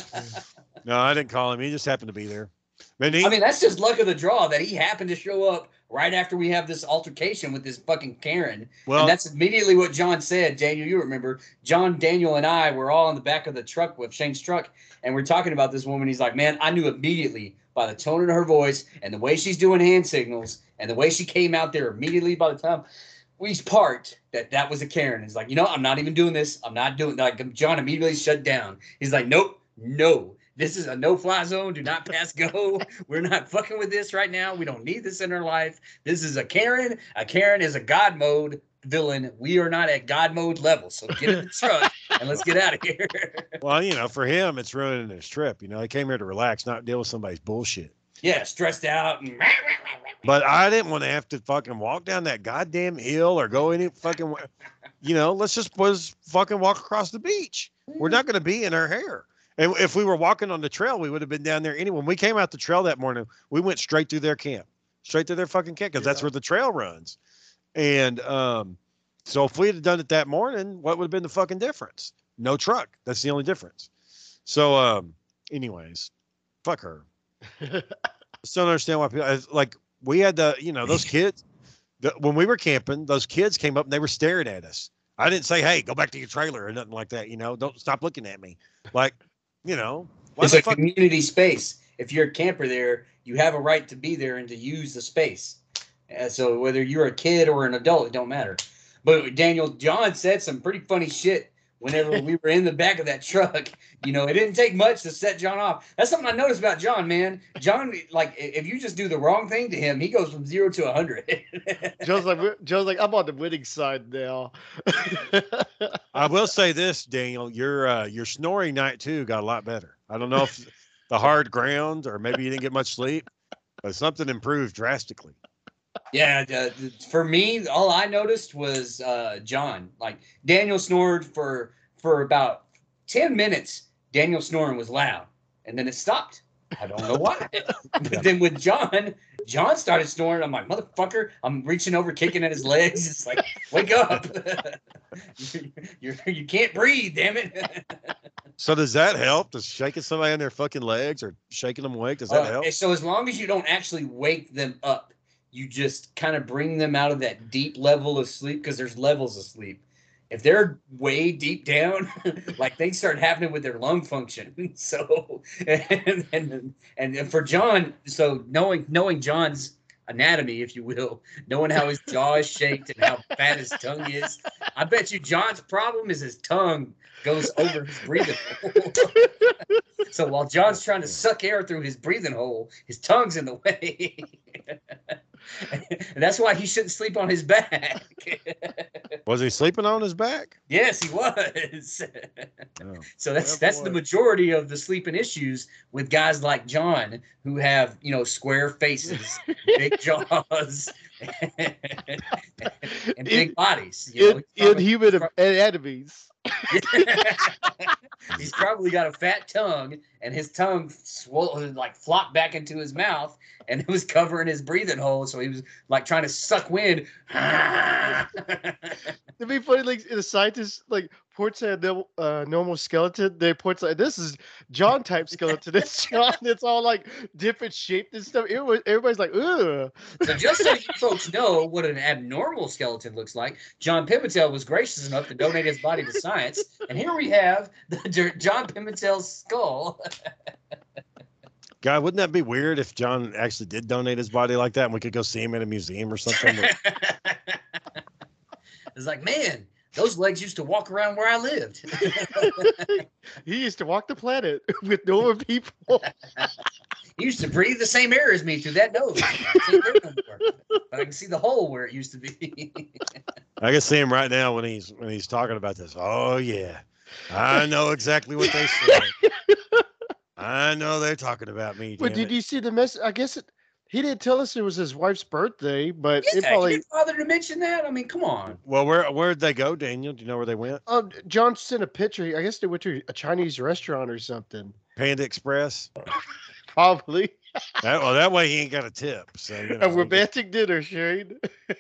[SPEAKER 1] No, I didn't call him. He just happened to be there. Man, he,
[SPEAKER 2] I mean, that's just luck of the draw that he happened to show up right after we have this altercation with this fucking Karen.
[SPEAKER 1] well,
[SPEAKER 2] and that's immediately what John said. Daniel, you remember, John, Daniel, and I were all in the back of the truck with Shane's truck, and we're talking about this woman. He's like, man, I knew immediately by the tone of her voice and the way she's doing hand signals and the way she came out there immediately by the time we parked that that was a Karen. He's like, you know, I'm not even doing this. I'm not doing like John immediately shut down. He's like, nope, no. This is a no-fly zone. Do not pass go. We're not fucking with this right now. We don't need this in our life. This is a Karen. A Karen is a God mode villain. We are not at God mode level. So get in the truck and let's get out of here.
[SPEAKER 1] well, you know, for him, it's ruining his trip. You know, he came here to relax, not deal with somebody's bullshit.
[SPEAKER 2] Yeah, stressed out. And
[SPEAKER 1] But I didn't want to have to fucking walk down that goddamn hill or go any fucking, wa- you know, let's just was fucking walk across the beach. We're not going to be in her hair. And if we were walking on the trail, we would have been down there anyway. When we came out the trail that morning, we went straight through their camp, straight through their fucking camp, because that's
[SPEAKER 3] Yeah.
[SPEAKER 1] where the trail runs. And um, so if we had done it that morning, what would have been the fucking difference? No truck. That's the only difference. So, um, anyways, fuck her. I still don't understand why people I- like we had the, you know, those kids the, when we were camping, those kids came up and they were staring at us. I didn't say, "Hey, go back to your trailer" or nothing like that. You know, don't stop looking at me. Like, you know, why
[SPEAKER 2] it's
[SPEAKER 1] the
[SPEAKER 2] a
[SPEAKER 1] fuck?
[SPEAKER 2] community space. If you're a camper there, you have a right to be there and to use the space. Uh, so whether you're a kid or an adult, it don't matter. But Daniel, John said some pretty funny shit whenever we were in the back of that truck. You know, it didn't take much to set John off. That's something I noticed about John, man. John, like, if you just do the wrong thing to him, he goes from zero to a hundred.
[SPEAKER 3] Joe's like, Joe's like, I'm on the winning side now.
[SPEAKER 1] I will say this, Daniel, your uh, your snoring night too got a lot better. I don't know if the hard ground or maybe you didn't get much sleep, but something improved drastically.
[SPEAKER 2] Yeah, uh, for me, all I noticed was uh, John. Like Daniel snored for for about ten minutes. Daniel snoring was loud, and then it stopped. I don't know why. But then with John, John started snoring. I'm like, motherfucker! I'm reaching over, kicking at his legs. It's like, wake up! you you can't breathe, damn it!
[SPEAKER 1] So does that help? Does shaking somebody in their fucking legs or shaking them awake, does that
[SPEAKER 2] uh,
[SPEAKER 1] help?
[SPEAKER 2] So as long as you don't actually wake them up, you just kind of bring them out of that deep level of sleep, because there's levels of sleep. If they're way deep down, like things start happening with their lung function. So, and, and and for John, so knowing knowing John's anatomy, if you will, knowing how his jaw is shaped and how fat his tongue is, I bet you John's problem is his tongue goes over his breathing hole. So while John's trying to suck air through his breathing hole, his tongue's in the way. And that's why he shouldn't sleep on his back.
[SPEAKER 1] Was he sleeping on his back?
[SPEAKER 2] Yes, he was.
[SPEAKER 1] Oh.
[SPEAKER 2] So that's
[SPEAKER 3] Yeah,
[SPEAKER 2] that's
[SPEAKER 3] boy.
[SPEAKER 2] the majority of the sleeping issues with guys like John, who have, you know, square faces, big jaws, and, and big
[SPEAKER 3] In-
[SPEAKER 2] bodies. You know,
[SPEAKER 3] In,
[SPEAKER 2] He's probably-
[SPEAKER 3] inhuman enemies.
[SPEAKER 2] He's probably got a fat tongue, and his tongue swallowed, like flopped back into his mouth, and it was covering his breathing hole. So he was like trying to suck wind.
[SPEAKER 3] It'd be funny, like the scientists like ports a no- uh, normal skeleton. They ports like this is John type skeleton. It's John. It's all like different shaped and stuff. Everybody, everybody's like, ugh.
[SPEAKER 2] So just so you folks know what an abnormal skeleton looks like, John Pimentel was gracious enough to donate his body to science, and here we have the J- John Pimentel's skull.
[SPEAKER 1] God, wouldn't that be weird if John actually did donate his body like that and we could go see him in a museum or something?
[SPEAKER 2] It's like, man, those legs used to walk around where I lived.
[SPEAKER 3] He used to walk the planet with normal people.
[SPEAKER 2] He used to breathe the same air as me through that nose. Can't do it no more. But I can see the hole where it used to be.
[SPEAKER 1] I can see him right now when he's when he's talking about this. Oh yeah, I know exactly what they said. I know they're talking about me.
[SPEAKER 3] But
[SPEAKER 1] damn
[SPEAKER 3] did
[SPEAKER 1] it.
[SPEAKER 3] you see the mess? I guess it, he didn't tell us it was his wife's birthday, but
[SPEAKER 2] Yeah,
[SPEAKER 3] it
[SPEAKER 2] you
[SPEAKER 3] probably.
[SPEAKER 2] didn't bother to mention that. I mean, come on.
[SPEAKER 1] Well, where where'd they go, Daniel? Do you know where they went?
[SPEAKER 3] Um, John sent a picture. I guess they went to a Chinese restaurant or something.
[SPEAKER 1] Panda Express.
[SPEAKER 3] Probably.
[SPEAKER 1] That, well, that way he ain't got a tip. So you know,
[SPEAKER 3] A romantic dinner, Shane.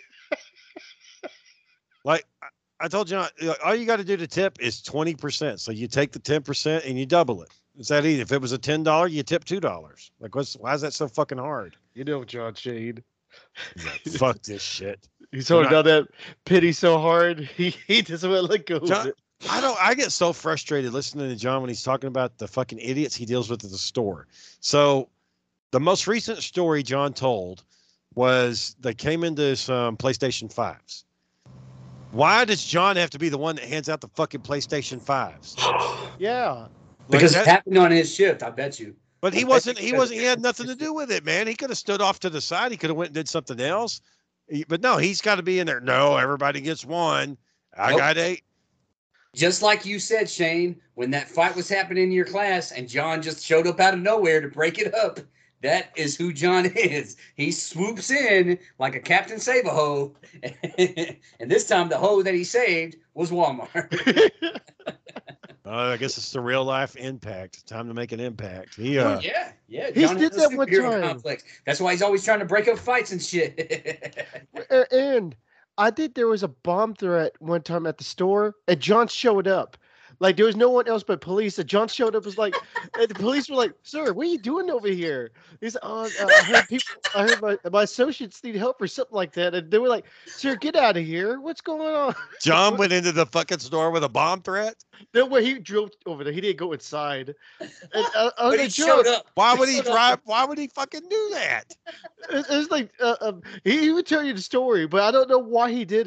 [SPEAKER 1] like I- I told you, all you got to do to tip is twenty percent. So you take the ten percent and you double it. It's that easy. If it was a ten dollar, you tip two dollars. Like, what's why is that so fucking hard?
[SPEAKER 3] You know John Shane.
[SPEAKER 1] He's like, fuck this shit.
[SPEAKER 3] He's holding
[SPEAKER 1] You're
[SPEAKER 3] down that pity so hard. He he doesn't want to let go
[SPEAKER 1] John-
[SPEAKER 3] of it.
[SPEAKER 1] I don't. I get so frustrated listening to John when he's talking about the fucking idiots he deals with at the store. So, the most recent story John told was they came into some PlayStation fives. Why does John have to be the one that hands out the fucking PlayStation fives?
[SPEAKER 3] Yeah.
[SPEAKER 2] Because
[SPEAKER 1] Like
[SPEAKER 2] it
[SPEAKER 1] that-
[SPEAKER 2] happened on his shift, I bet you.
[SPEAKER 1] But he
[SPEAKER 2] I bet
[SPEAKER 1] wasn't.
[SPEAKER 2] you
[SPEAKER 1] He
[SPEAKER 2] because-
[SPEAKER 1] wasn't. He had nothing to do with it, man. He could have stood off to the side. He could have went and did something else. He- But no, he's got to be in there. No, everybody gets one. I
[SPEAKER 2] Nope.
[SPEAKER 1] got eight.
[SPEAKER 2] Just like you said, Shane, when that fight was happening in your class and John just showed up out of nowhere to break it up, that is who John is. He swoops in like a Captain Save-A-Ho, and this time the hoe that he saved was Walmart.
[SPEAKER 1] Uh, I guess it's the real life impact. Time to make an impact. He, uh,
[SPEAKER 2] yeah, yeah.
[SPEAKER 3] He
[SPEAKER 2] John
[SPEAKER 3] did
[SPEAKER 2] has a
[SPEAKER 3] that one
[SPEAKER 2] superhero
[SPEAKER 3] time.
[SPEAKER 2] complex. That's why he's always trying to break up fights and shit.
[SPEAKER 3] A- And I think there was a bomb threat one time at the store, and John showed up. Like there was no one else but police. And John showed up was like, and the police were like, "Sir, what are you doing over here?" He's, "Oh, uh, I heard people. I heard my, my associates need help or something like that." And they were like, "Sir, get out of here! What's going on?"
[SPEAKER 1] John went into the fucking store with a bomb threat.
[SPEAKER 3] No way. He drove over there. He didn't go inside. And I, I was
[SPEAKER 2] But he
[SPEAKER 3] like,
[SPEAKER 2] showed
[SPEAKER 3] "John,
[SPEAKER 2] up.
[SPEAKER 1] Why would he
[SPEAKER 2] Shut up.
[SPEAKER 1] drive? Why would he fucking do that?
[SPEAKER 3] It, it was like uh, um, he, he would tell you the story, but I don't know why he did it.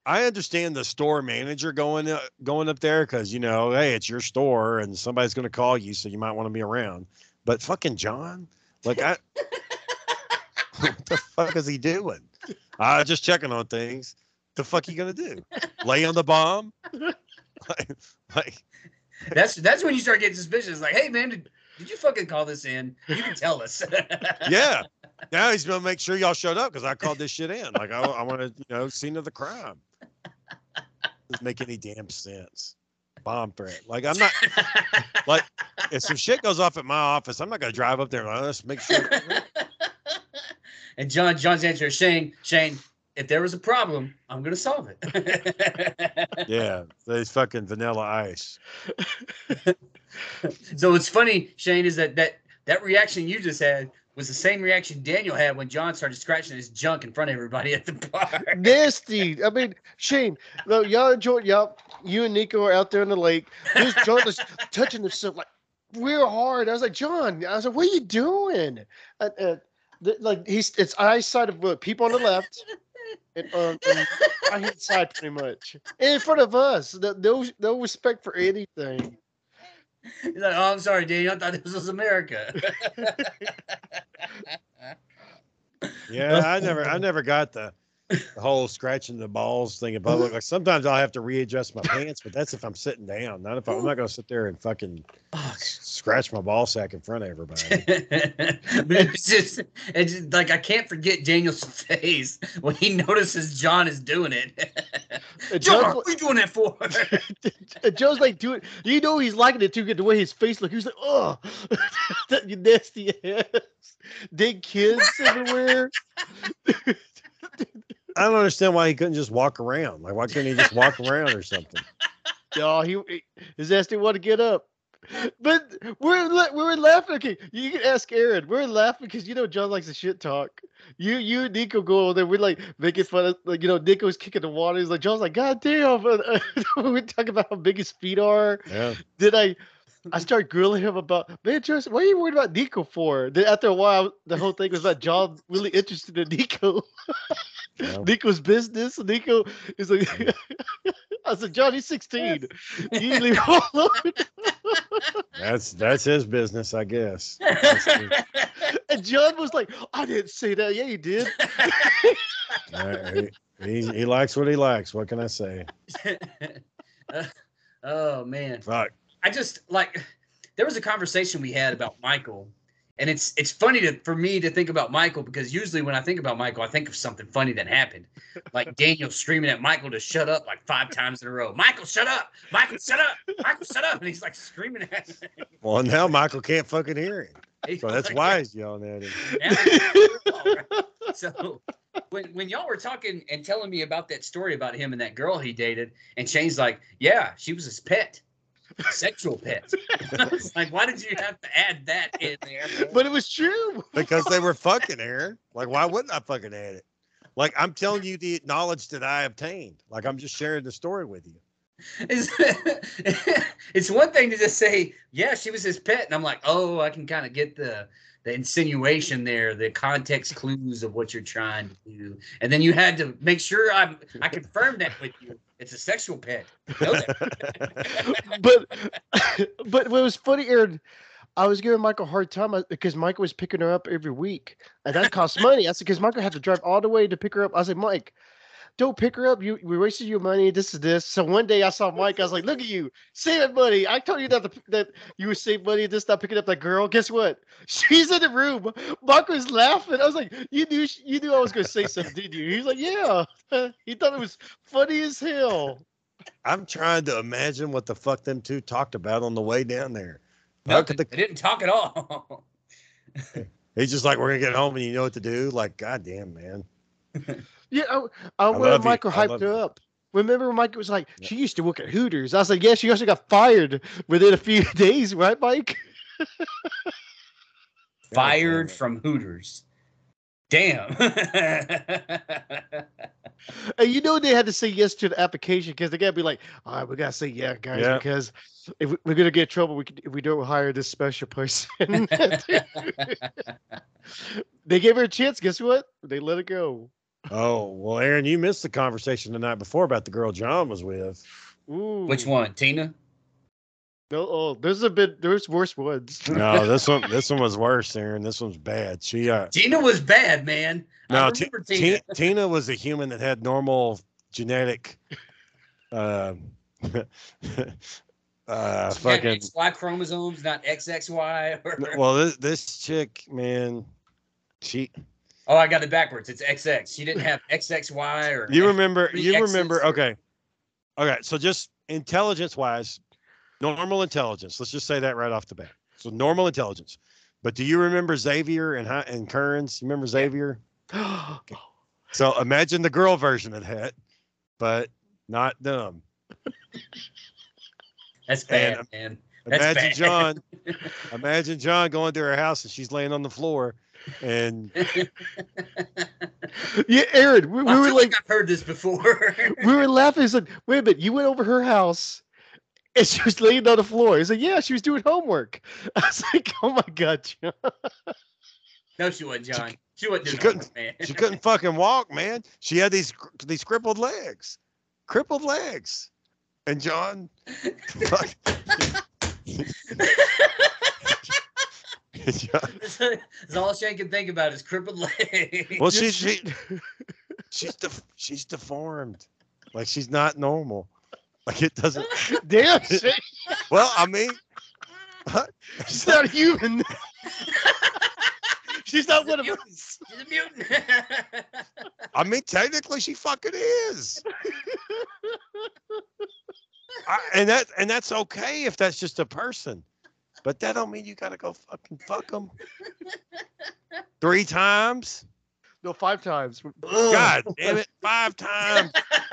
[SPEAKER 1] I understand the store manager going uh, going up there because you know, hey, it's your store and somebody's going to call you, so you might want to be around. But fucking John, like I, what the fuck is he doing? I uh, just checking on things. The fuck you gonna do? Lay on the bomb? like, like
[SPEAKER 2] That's that's when you start getting suspicious. Like, hey man, did, did you fucking call this in? You can tell us.
[SPEAKER 1] yeah. Now he's gonna make sure y'all showed up because I called this shit in. Like I, I want to, you know, scene of the crime. Doesn't make any damn sense. Bomb threat. Like I'm not like if some shit goes off at my office, I'm not gonna drive up there and like, let's make sure.
[SPEAKER 2] And John, John's answer is Shane. Shane, if there was a problem, I'm gonna solve it.
[SPEAKER 1] Yeah, these fucking Vanilla Ice.
[SPEAKER 2] So what's funny, Shane, is that that that reaction you just had was the same reaction Daniel had when John started scratching his junk in front of everybody at the bar.
[SPEAKER 3] Nasty. I mean, Shane, no, y'all enjoy y'all. You and Nico are out there in the lake. This John was touching himself like real hard. I was like, John, I was like, what are you doing? Uh, uh, the, like he's it's eyesight of what people on the left. And, um, and I hit side pretty much in front of us. No, no, no respect for anything.
[SPEAKER 2] He's like, oh, I'm sorry, Daniel. I thought this was America.
[SPEAKER 1] Yeah, I never, I never got the, the whole scratching the balls thing in public. Like sometimes I'll have to readjust my pants, but that's if I'm sitting down. Not if I'm, I'm not gonna sit there and fucking s- scratch my ball sack in front of everybody.
[SPEAKER 2] But it's just, it's just like I can't forget Daniel's face when he notices John is doing it.
[SPEAKER 3] And
[SPEAKER 2] John,
[SPEAKER 3] John's
[SPEAKER 2] what are you doing that for?
[SPEAKER 3] And Joe's like, dude, you know he's liking it too good the way his face looked. He was like, oh, that you nasty ass. Dead kids everywhere.
[SPEAKER 1] I don't understand why he couldn't just walk around. Like, why couldn't he just walk around or something?
[SPEAKER 3] No, he his ass didn't want to get up. But we're la- we were laughing. Okay, you can ask Aaron. We're laughing because you know John likes to shit talk. You you and Nico go over there. We're like making fun of like you know Nico's kicking the water. He's like John's like God damn. We talk about how big his feet are.
[SPEAKER 1] Yeah.
[SPEAKER 3] Then I I started grilling him about man, Joseph, what are you worried about Nico for? Then after a while, the whole thing was about John really interested in Nico.
[SPEAKER 1] Yeah.
[SPEAKER 3] Nico's business. Nico is like, I said, John, he's sixteen. You leave him alone.
[SPEAKER 1] That's that's his business, I guess. That's his-
[SPEAKER 3] And John was like, I didn't say that. Yeah, you did.
[SPEAKER 1] uh, he, he, he likes what he likes. What can I say?
[SPEAKER 2] Uh, oh man.
[SPEAKER 1] Fuck.
[SPEAKER 2] I just like there was a conversation we had about Michael, and it's it's funny to for me to think about Michael because usually when I think about Michael, I think of something funny that happened, like Daniel screaming at Michael to shut up like five times in a row. Michael, shut up! Michael, shut up! Michael, shut up! And he's like screaming at him.
[SPEAKER 1] Well, now Michael can't fucking hear him.
[SPEAKER 2] He's
[SPEAKER 1] So that's
[SPEAKER 2] like,
[SPEAKER 1] why he's yelling at him.
[SPEAKER 2] yeah. So when when y'all were talking and telling me about that story about him and that girl he dated, and Shane's like, yeah, she was his pet. Sexual pet. I was like, why did you have to add that in there?
[SPEAKER 3] But it was true.
[SPEAKER 1] Because they were fucking, Aaron. Like, why wouldn't I fucking add it? Like, I'm telling you the knowledge that I obtained. Like, I'm just sharing the story with you.
[SPEAKER 2] It's, it's one thing to just say, yeah, she was his pet. And I'm like, oh, I can kind of get the the insinuation there, the context clues of what you're trying to do. And then you had to make sure I I confirmed that with you. It's a sexual pet. You know that.
[SPEAKER 3] But but what was funny, Aaron, I was giving Michael a hard time because Michael was picking her up every week. And that costs money. I said, because Michael had to drive all the way to pick her up. I said, Mike, don't pick her up. You we wasted your money. This is this. So one day I saw Mike. I was like, look at you, saving money. I told you that the, that you would save money. This not picking up that girl. Guess what? She's in the room. Mike was laughing. I was like, you knew you knew I was gonna say something, didn't you? He's like, yeah. He thought it was funny as hell.
[SPEAKER 1] I'm trying to imagine what the fuck them two talked about on the way down there.
[SPEAKER 2] No,
[SPEAKER 1] Look at the,
[SPEAKER 2] they didn't talk at all.
[SPEAKER 1] he's just like, we're gonna get home and you know what to do. Like, goddamn, man.
[SPEAKER 3] Yeah, I, I,
[SPEAKER 1] love
[SPEAKER 3] remember
[SPEAKER 1] you.
[SPEAKER 3] Michael
[SPEAKER 1] I
[SPEAKER 3] hyped
[SPEAKER 1] love
[SPEAKER 3] her
[SPEAKER 1] you.
[SPEAKER 3] up. Remember Michael was like,
[SPEAKER 1] Yeah.
[SPEAKER 3] she used to work at Hooters. I was like, yeah, she also got fired within a few days, right, Mike?
[SPEAKER 2] Fired
[SPEAKER 1] damn it.
[SPEAKER 2] from Hooters. Damn.
[SPEAKER 3] And you know they had to say yes to the application because they gotta be like, all right, we gotta say yeah, guys,
[SPEAKER 1] Yeah.
[SPEAKER 3] because if we- we're gonna get in trouble, we could, if we don't hire this special person. They gave her a chance. Guess what? They let it go.
[SPEAKER 1] Oh, well, Aaron, you missed the conversation the night before about the girl John was with.
[SPEAKER 3] Ooh.
[SPEAKER 2] Which one? Tina?
[SPEAKER 3] No, oh, there's a bit. There's worse ones.
[SPEAKER 1] No, this one, this one was worse, Aaron. This one's bad. She, uh,
[SPEAKER 2] Tina was bad, man. I
[SPEAKER 1] no,
[SPEAKER 2] remember
[SPEAKER 1] T-
[SPEAKER 2] Tina.
[SPEAKER 1] T- Tina was a human that had normal genetic, uh, uh,
[SPEAKER 2] She had
[SPEAKER 1] fucking.
[SPEAKER 2] X Y chromosomes, not X X Y. Or...
[SPEAKER 1] Well, this this chick, man, she.
[SPEAKER 2] Oh, I got it backwards. It's X X. She didn't have X X Y or.
[SPEAKER 1] You remember?
[SPEAKER 2] three
[SPEAKER 1] You
[SPEAKER 2] X's
[SPEAKER 1] remember?
[SPEAKER 2] or-
[SPEAKER 1] Okay, okay. So just intelligence wise, normal intelligence. Let's just say that right off the bat. So normal intelligence. But do you remember Xavier and Hi- and Kearns? You remember Xavier? So imagine the girl version of that, but not dumb.
[SPEAKER 2] That's bad,
[SPEAKER 1] And-
[SPEAKER 2] man. That's
[SPEAKER 1] Imagine
[SPEAKER 2] bad.
[SPEAKER 1] John. Imagine John going to her house and she's laying on the floor, and
[SPEAKER 3] Yeah, Aaron, we, we
[SPEAKER 2] I
[SPEAKER 3] were
[SPEAKER 2] feel
[SPEAKER 3] like,
[SPEAKER 2] like I've heard this before.
[SPEAKER 3] we were laughing. It's like, wait a minute, you went over her house and she was laying on the floor. He's like, yeah, she was doing homework. I was like, oh my god, John.
[SPEAKER 2] No, she wasn't, John. She, wasn't
[SPEAKER 1] she
[SPEAKER 2] doing
[SPEAKER 1] couldn't-
[SPEAKER 2] homework, man.
[SPEAKER 1] she couldn't fucking walk, man. She had these these crippled legs, crippled legs, and John, fuck. John-
[SPEAKER 2] That's all she can think about is crippled legs.
[SPEAKER 1] well, she's she, she's def- she's deformed, like she's not normal. Like it doesn't.
[SPEAKER 3] Damn, she,
[SPEAKER 1] Well, I mean,
[SPEAKER 3] she's not human. She's not one of us.
[SPEAKER 2] She's a mutant.
[SPEAKER 1] I mean, technically, she fucking is. I, and that and that's okay if that's just a person, but that don't mean you gotta go fucking fuck them three times.
[SPEAKER 3] No, five times.
[SPEAKER 1] God damn it, five times.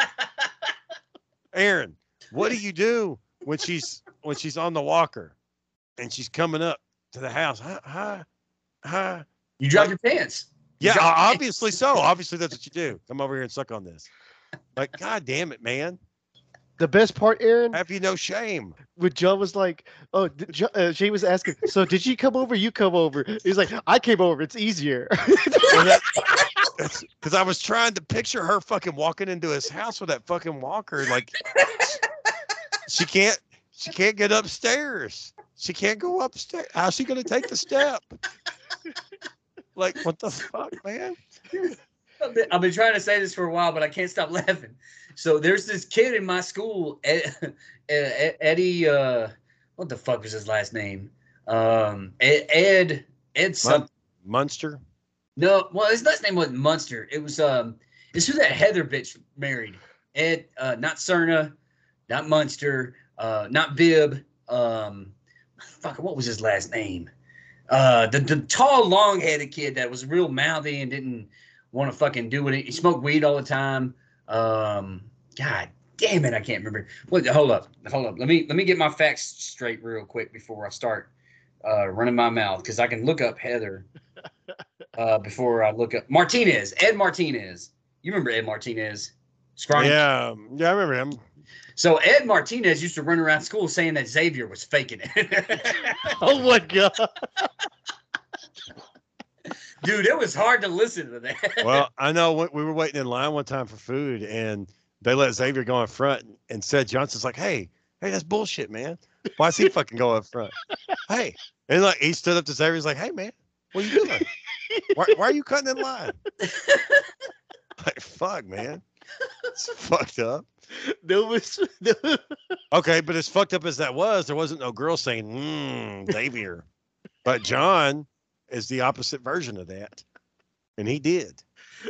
[SPEAKER 1] Aaron, what do you do when she's when she's on the walker and she's coming up to the house? Hi, hi, hi.
[SPEAKER 2] You drop your pants. You
[SPEAKER 1] Yeah,
[SPEAKER 2] drop your pants.
[SPEAKER 1] obviously so. Obviously, that's what you do. Come over here and suck on this. Like, God damn it, man.
[SPEAKER 3] The best part, Aaron,
[SPEAKER 1] Have you no shame?
[SPEAKER 3] when John was like, "Oh," did Jo- uh, Jay was asking, "So did you come over? You come over?" He's like, "I came over. It's easier."
[SPEAKER 1] Because I was trying to picture her fucking walking into his house with that fucking walker. Like, she can't, she can't get upstairs. She can't go upstairs. How's she gonna take the step? Like, what the fuck, man?
[SPEAKER 2] I've been, I've been trying to say this for a while, but I can't stop laughing. So there's this kid in my school, Ed, Ed, Eddie. Uh, what the fuck was his last name? Um, Ed. Ed. Ed something.
[SPEAKER 1] Munster.
[SPEAKER 2] No, well, his last name wasn't Munster. It was um, it's who that Heather bitch married. Ed, uh, not Cerna, not Munster, uh, not Bib. Um, fuck, what was his last name? Uh, the the tall, long-headed kid that was real mouthy and didn't want to fucking do it. He smoked weed all the time. Um, God damn it, I can't remember. Wait, hold up, hold up. Let me let me get my facts straight real quick before I start uh, running my mouth, because I can look up Heather uh, before I look up Martinez. Ed Martinez. You remember Ed Martinez? Scrawny.
[SPEAKER 1] Yeah, um, yeah, I remember him.
[SPEAKER 2] So Ed Martinez used to run around school saying that Xavier was faking it.
[SPEAKER 3] Oh my god!
[SPEAKER 2] Dude, it was hard to listen to that.
[SPEAKER 1] Well, I know when we were waiting in line one time for food, and they let Xavier go in front, and said Johnson's like, "Hey, hey, that's bullshit, man. Why is he fucking go up front? Hey," and like he stood up to Xavier, he's like, "Hey, man, what are you doing? Why, why are you cutting in line?" Like, fuck, man, it's fucked up.
[SPEAKER 3] No, was, no.
[SPEAKER 1] Okay, but as fucked up as that was, there wasn't no girl saying, "Mmm, Xavier," but John is the opposite version of that, and he did.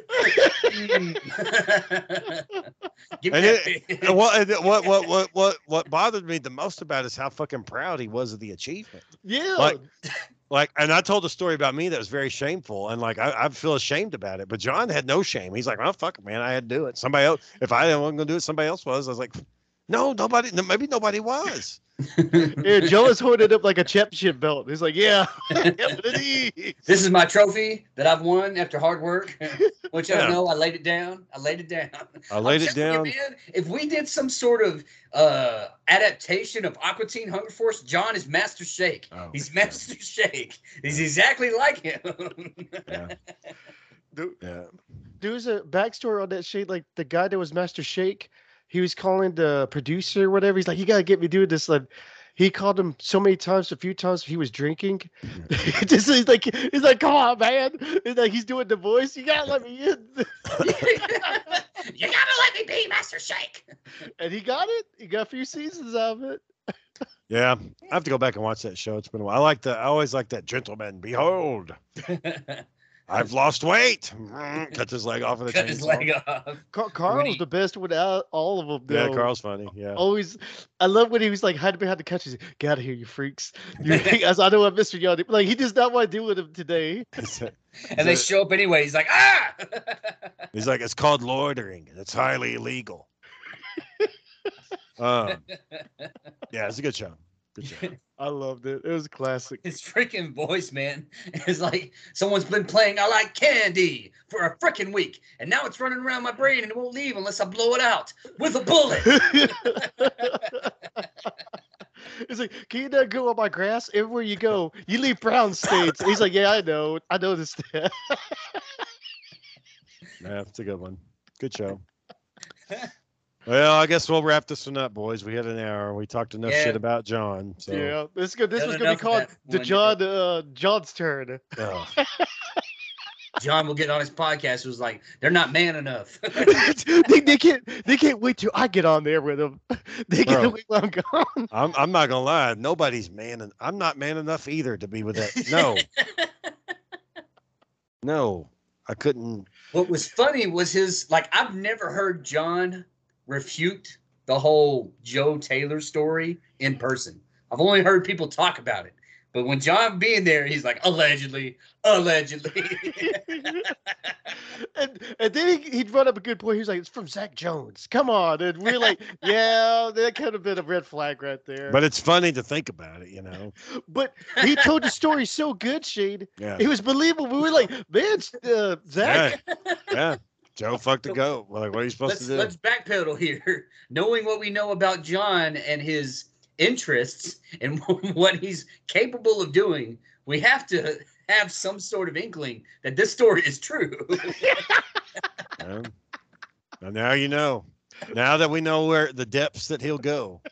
[SPEAKER 2] Give me
[SPEAKER 1] And
[SPEAKER 2] that
[SPEAKER 1] it-
[SPEAKER 2] bit.
[SPEAKER 1] And what, and it- what, what, what, what, what bothered me the most about it is how fucking proud he was of the achievement.
[SPEAKER 3] Yeah.
[SPEAKER 1] Like, like, and I told a story about me that was very shameful, and like, I, I feel ashamed about it. But John had no shame. He's like, "Oh fuck it, man, I had to do it. Somebody else, if I wasn't gonna do it, somebody else was." I was like, "No, nobody. No, maybe nobody was."
[SPEAKER 3] Yeah, Joe was holding it up like a championship belt. He's like, "Yeah, yeah, but it is."
[SPEAKER 2] This is my trophy that I've won after hard work. Which I
[SPEAKER 1] Yeah.
[SPEAKER 2] know I laid it down. I laid it down.
[SPEAKER 1] I laid
[SPEAKER 2] I'm
[SPEAKER 1] it
[SPEAKER 2] telling
[SPEAKER 1] down.
[SPEAKER 2] you, man, if we did some sort of uh, adaptation of Aqua Teen Hunger Force, John is Master Shake.
[SPEAKER 1] Oh,
[SPEAKER 2] He's
[SPEAKER 1] yeah.
[SPEAKER 2] Master Shake. He's exactly like him.
[SPEAKER 1] Yeah. Yeah.
[SPEAKER 3] there was a backstory on that shit. Like the guy that was Master Shake, he was calling the producer or whatever. He's like, "You gotta get me doing this." Like, he called him so many times. A few times he was drinking. Just he's like, he's like, "Come on, man!" He's like, he's doing the voice. You gotta let me in.
[SPEAKER 2] You gotta let me be Master Shake.
[SPEAKER 3] And he got it. He got a few seasons of it.
[SPEAKER 1] Yeah, I have to go back and watch that show. It's been a while. I like the. I always like that. Gentlemen, behold, I've lost weight. Cut his leg off of the
[SPEAKER 2] Cut his
[SPEAKER 1] chainsaw.
[SPEAKER 2] leg off.
[SPEAKER 3] Car- Carl's the best without all of them.
[SPEAKER 1] Yeah,
[SPEAKER 3] Though.
[SPEAKER 1] Carl's funny. Yeah.
[SPEAKER 3] Always, I love when he was like hiding behind the couch. He's like, "Get out of here, you freaks!" You, as I know, I'm Mister Young. Like he does not want to deal with him today.
[SPEAKER 2] And they show up anyway. He's like, ah!
[SPEAKER 1] He's like, it's called loitering. It's highly illegal. um, yeah, it's a good show. Good show.
[SPEAKER 3] I loved it. It was classic.
[SPEAKER 2] His freaking voice, man. It's like someone's been playing I Like Candy for a freaking week. And now it's running around my brain and it won't leave unless I blow it out with a bullet.
[SPEAKER 3] It's like, can you not go on my grass? Everywhere you go, you leave brown stains. He's like, yeah, I know. I noticed that.
[SPEAKER 1] Yeah, it's a good one. Good show. Well, I guess we'll wrap this one up, boys. We had an hour. We talked enough
[SPEAKER 2] Yeah.
[SPEAKER 1] shit about John. So.
[SPEAKER 3] Yeah, this is good. This
[SPEAKER 2] Done
[SPEAKER 3] was gonna be
[SPEAKER 2] enough of
[SPEAKER 3] called
[SPEAKER 2] that
[SPEAKER 3] the
[SPEAKER 2] one,
[SPEAKER 3] John uh, John's turn.
[SPEAKER 1] Ugh.
[SPEAKER 2] John will get on his podcast. Was like, they're not man enough.
[SPEAKER 3] they, they can't they can't wait till I get on there with them. They
[SPEAKER 1] Bro.
[SPEAKER 3] can't wait till I'm gone.
[SPEAKER 1] I'm I'm not gonna lie. Nobody's man, and I'm not man enough either to be with that. No, no, I couldn't.
[SPEAKER 2] What was funny was his, like, I've never heard John refute the whole Joe Taylor story in person. I've only heard people talk about it. But when John being there, he's like, allegedly, allegedly.
[SPEAKER 3] and and then he, he'd run up a good point. He was like, "It's from Zach Jones. Come on." And we're like, "Yeah, that could have been a red flag right there."
[SPEAKER 1] But it's funny to think about it, you know.
[SPEAKER 3] But he told the story so good, Shane.
[SPEAKER 1] Yeah,
[SPEAKER 3] It was believable. We were like, "Man, uh, Zach."
[SPEAKER 1] yeah, yeah. Joe fucked the goat. Well, like, what are you supposed
[SPEAKER 2] let's
[SPEAKER 1] to do?
[SPEAKER 2] let's backpedal here. Knowing what we know about John and his interests and what he's capable of doing, we have to have some sort of inkling that this story is true.
[SPEAKER 1] Yeah. Well, now you know. Now that we know where the depths that he'll go.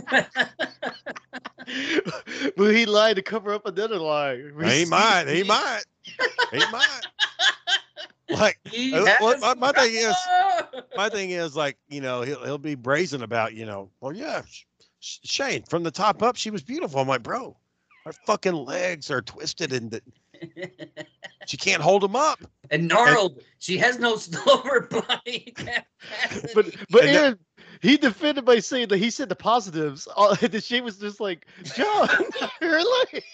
[SPEAKER 3] Will he lie to cover up another lie?
[SPEAKER 1] He might. He might. He might. Like,
[SPEAKER 2] He
[SPEAKER 1] uh,
[SPEAKER 2] has-
[SPEAKER 1] what my, my thing is, my thing is like, you know, he'll he'll be brazen about, you know, well, yeah, Sh- Shane, from the top up, she was beautiful. I'm like, bro, her fucking legs are twisted and the, she can't hold them up.
[SPEAKER 2] and gnarled. She has no lower body capacity.
[SPEAKER 3] But but
[SPEAKER 1] And that-
[SPEAKER 3] Aaron, he defended by saying that he said the positives. Uh, the shit was just like, John, really?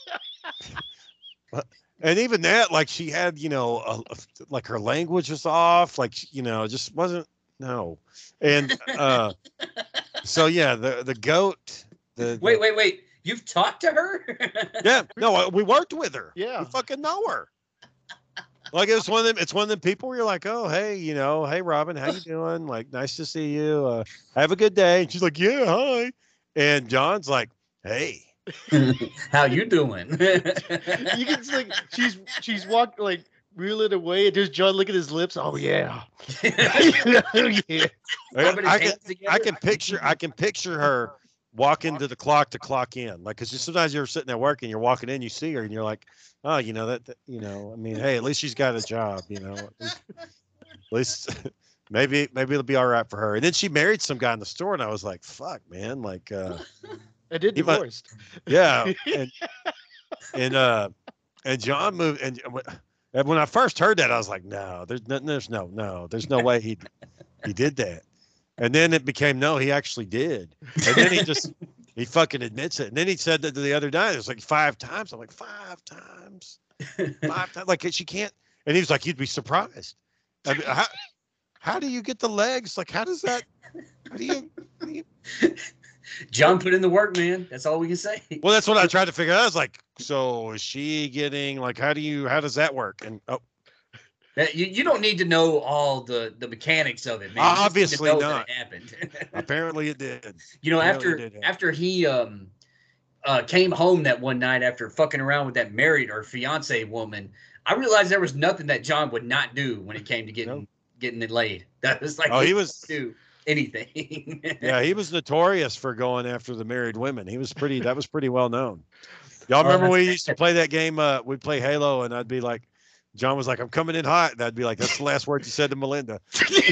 [SPEAKER 1] And even that, like, she had, you know, a, a- like her language was off, like, you know, just wasn't, no. And uh, so, yeah, the, the goat, the, the-
[SPEAKER 2] wait, wait, wait. You've talked to her?
[SPEAKER 1] yeah, no, uh, we worked with her.
[SPEAKER 3] Yeah.
[SPEAKER 1] We fucking know her. Like, it's one of them, it's one of them people where you're like, oh, hey, you know, hey, Robin, how you doing? Like, nice to see you. Uh, have a good day. And she's like, yeah, hi. And John's like, hey.
[SPEAKER 2] How you doing?
[SPEAKER 3] You can see, like she's she's walking like reeling away, and there's John looking at his lips. Oh yeah. Oh, yeah.
[SPEAKER 2] Rubbing his
[SPEAKER 1] I can,
[SPEAKER 2] hands together.
[SPEAKER 1] I can picture, I can picture her walking to the clock to clock in. Like, cause sometimes you're sitting there working, you're walking in, you see her and you're like, oh, you know, that, that you know, I mean, hey, at least she's got a job, you know, at least, at least maybe, maybe it'll be all right for her. And then she married some guy in the store and I was like, fuck, man. Like, uh,
[SPEAKER 3] I did
[SPEAKER 1] He might-
[SPEAKER 3] divorced.
[SPEAKER 1] yeah. And, and, uh, and John moved. And and when I first heard that, I was like, no, there's no, there's no, no, there's no way he, he did that. And then it became, no, he actually did. And then he just, he fucking admits it. And then he said that the other night, it was like five times. I'm like, five times, five times. Like, she can't. And he was like, you'd be surprised. I mean, how, how do you get the legs? Like, how does that, how do you, how do you
[SPEAKER 2] John put in the work, man. That's all we can say.
[SPEAKER 1] well, that's what I tried to figure out. I was like, so is she getting, like, how do you, how does that work? And, oh,
[SPEAKER 2] That- You, you don't need to know all the, the mechanics of it, man. You just need to
[SPEAKER 1] Obviously
[SPEAKER 2] know that
[SPEAKER 1] not.
[SPEAKER 2] it happened.
[SPEAKER 1] apparently it did.
[SPEAKER 2] You know,
[SPEAKER 1] Yeah,
[SPEAKER 2] after
[SPEAKER 1] it did happen.
[SPEAKER 2] after he um uh, came home that one night after fucking around with that married or fiance woman, I realized there was nothing that John would not do when it came to getting
[SPEAKER 1] Nope.
[SPEAKER 2] getting it laid. That was like
[SPEAKER 1] Oh, he was
[SPEAKER 2] do anything.
[SPEAKER 1] Yeah, he was notorious for going after the married women. He was pretty. That was pretty well known. Y'all
[SPEAKER 2] Oh,
[SPEAKER 1] remember
[SPEAKER 2] that's
[SPEAKER 1] we used to play that game? Uh, we'd play Halo, and I'd be like, John was like, "I'm coming in hot," and I'd be like, "That's the last word you said to Melinda."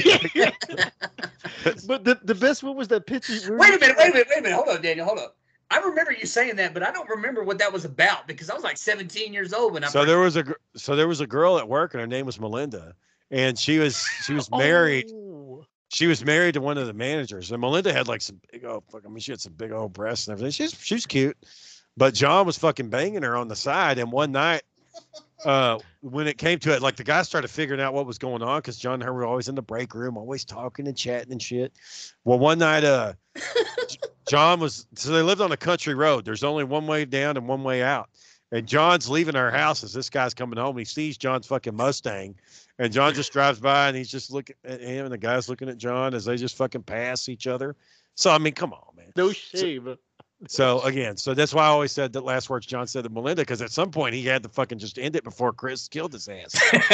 [SPEAKER 3] But the, the best one was that picture.
[SPEAKER 2] Wait a minute, wait a minute, wait a minute. Hold on, Daniel, hold on. I remember you saying that, but I don't remember what that was about because I was like seventeen years old when I.
[SPEAKER 1] So there was a gr- so there was a girl at work, and her name was Melinda, and she was she was married.
[SPEAKER 3] Oh.
[SPEAKER 1] She was married to one of the managers, and Melinda had like some big old. I mean, she had some big old breasts and everything. She's she's cute, but John was fucking banging her on the side. And one night, uh, when it came to it, like the guy started figuring out what was going on because John and her were always in the break room, always talking and chatting and shit. Well, one night, uh, John was so they lived on a country road. There's only one way down and one way out. And John's leaving our house as this guy's coming home. He sees John's fucking Mustang. And John just drives by and he's just looking at him and the guy's looking at John as they just fucking pass each other. So, I mean, come on, man.
[SPEAKER 3] No shame.
[SPEAKER 1] So, again, so that's why I always said the last words John said to Melinda, because at some point he had to fucking just end it before Chris killed his ass.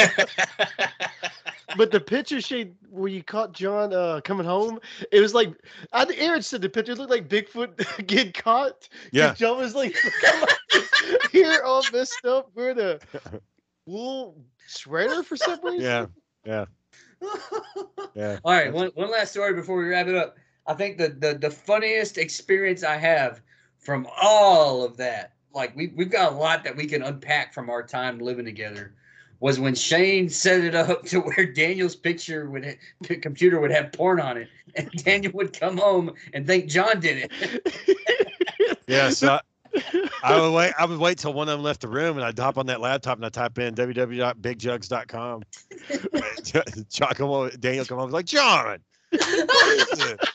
[SPEAKER 3] But the picture shade where you caught John uh, coming home, it was like, I think Aaron said the picture looked like Bigfoot getting caught. 'Cause
[SPEAKER 1] Yeah.
[SPEAKER 3] John was like, here all messed up. We're the wool shredder for some reason.
[SPEAKER 1] Yeah. Yeah. Yeah.
[SPEAKER 2] All right, one, one last story before we wrap it up. I think the, the the funniest experience I have from all of that, like we we've got a lot that we can unpack from our time living together, was when Shane set it up to where Daniel's picture would ha- computer would have porn on it, and Daniel would come home and think John did it.
[SPEAKER 1] Yeah. So I, I would wait. I would wait till one of them left the room, and I'd hop on that laptop and I type in w w w dot big jugs dot com. John come over, Daniel come over, like John. What is it?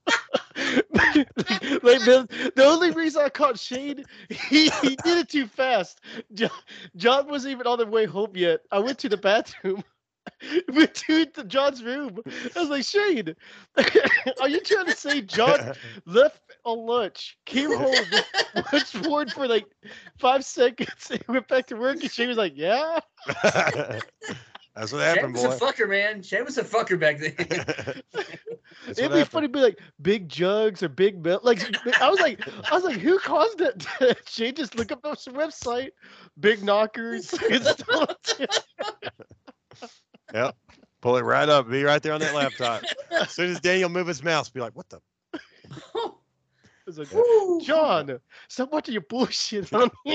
[SPEAKER 3] Like the, the only reason I caught Shane, he, he did it too fast. John, John wasn't even on the way home yet. I went to the bathroom. Went to the- John's room. I was like, Shane, are you trying to say John left on lunch, came home, watched porn for like five seconds, and went back to work? And Shane was like, yeah.
[SPEAKER 1] That's what
[SPEAKER 2] Shane
[SPEAKER 1] happened,
[SPEAKER 2] was
[SPEAKER 1] boy.
[SPEAKER 2] a fucker, man. Shane was a fucker back then.
[SPEAKER 1] That's
[SPEAKER 3] It'd
[SPEAKER 1] what
[SPEAKER 3] be
[SPEAKER 1] happened.
[SPEAKER 3] funny to be like big jugs or big milk. Like I was like, I was like, who caused that? Shane just look up some website, big knockers. Install it.
[SPEAKER 1] Yep. Pull it right up. Be right there on that laptop. As soon as Daniel move his mouse, be like, what the?
[SPEAKER 3] I was like, John, stop watching your bullshit on here.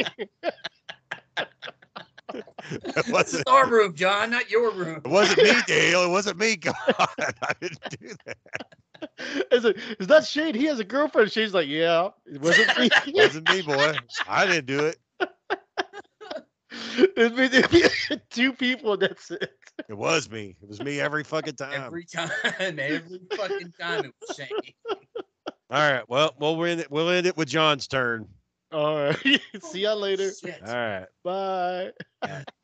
[SPEAKER 1] It wasn't,
[SPEAKER 2] It's our room, John, not your room.
[SPEAKER 1] it wasn't me, Daniel. It wasn't me, God. I didn't do that.
[SPEAKER 3] I was like, is that Shane? He has a girlfriend. Shane's like, yeah, it wasn't me.
[SPEAKER 1] It wasn't me, boy. I didn't do it.
[SPEAKER 3] It'd be, it'd be two people. That's it.
[SPEAKER 1] It was me. It was me every fucking time.
[SPEAKER 2] Every time, every fucking time it was Shane.
[SPEAKER 1] All right. Well, we'll end it. We'll end it with John's turn.
[SPEAKER 3] All right. See y'all later.
[SPEAKER 2] Shit.
[SPEAKER 1] All right.
[SPEAKER 3] Bye.
[SPEAKER 2] Yeah.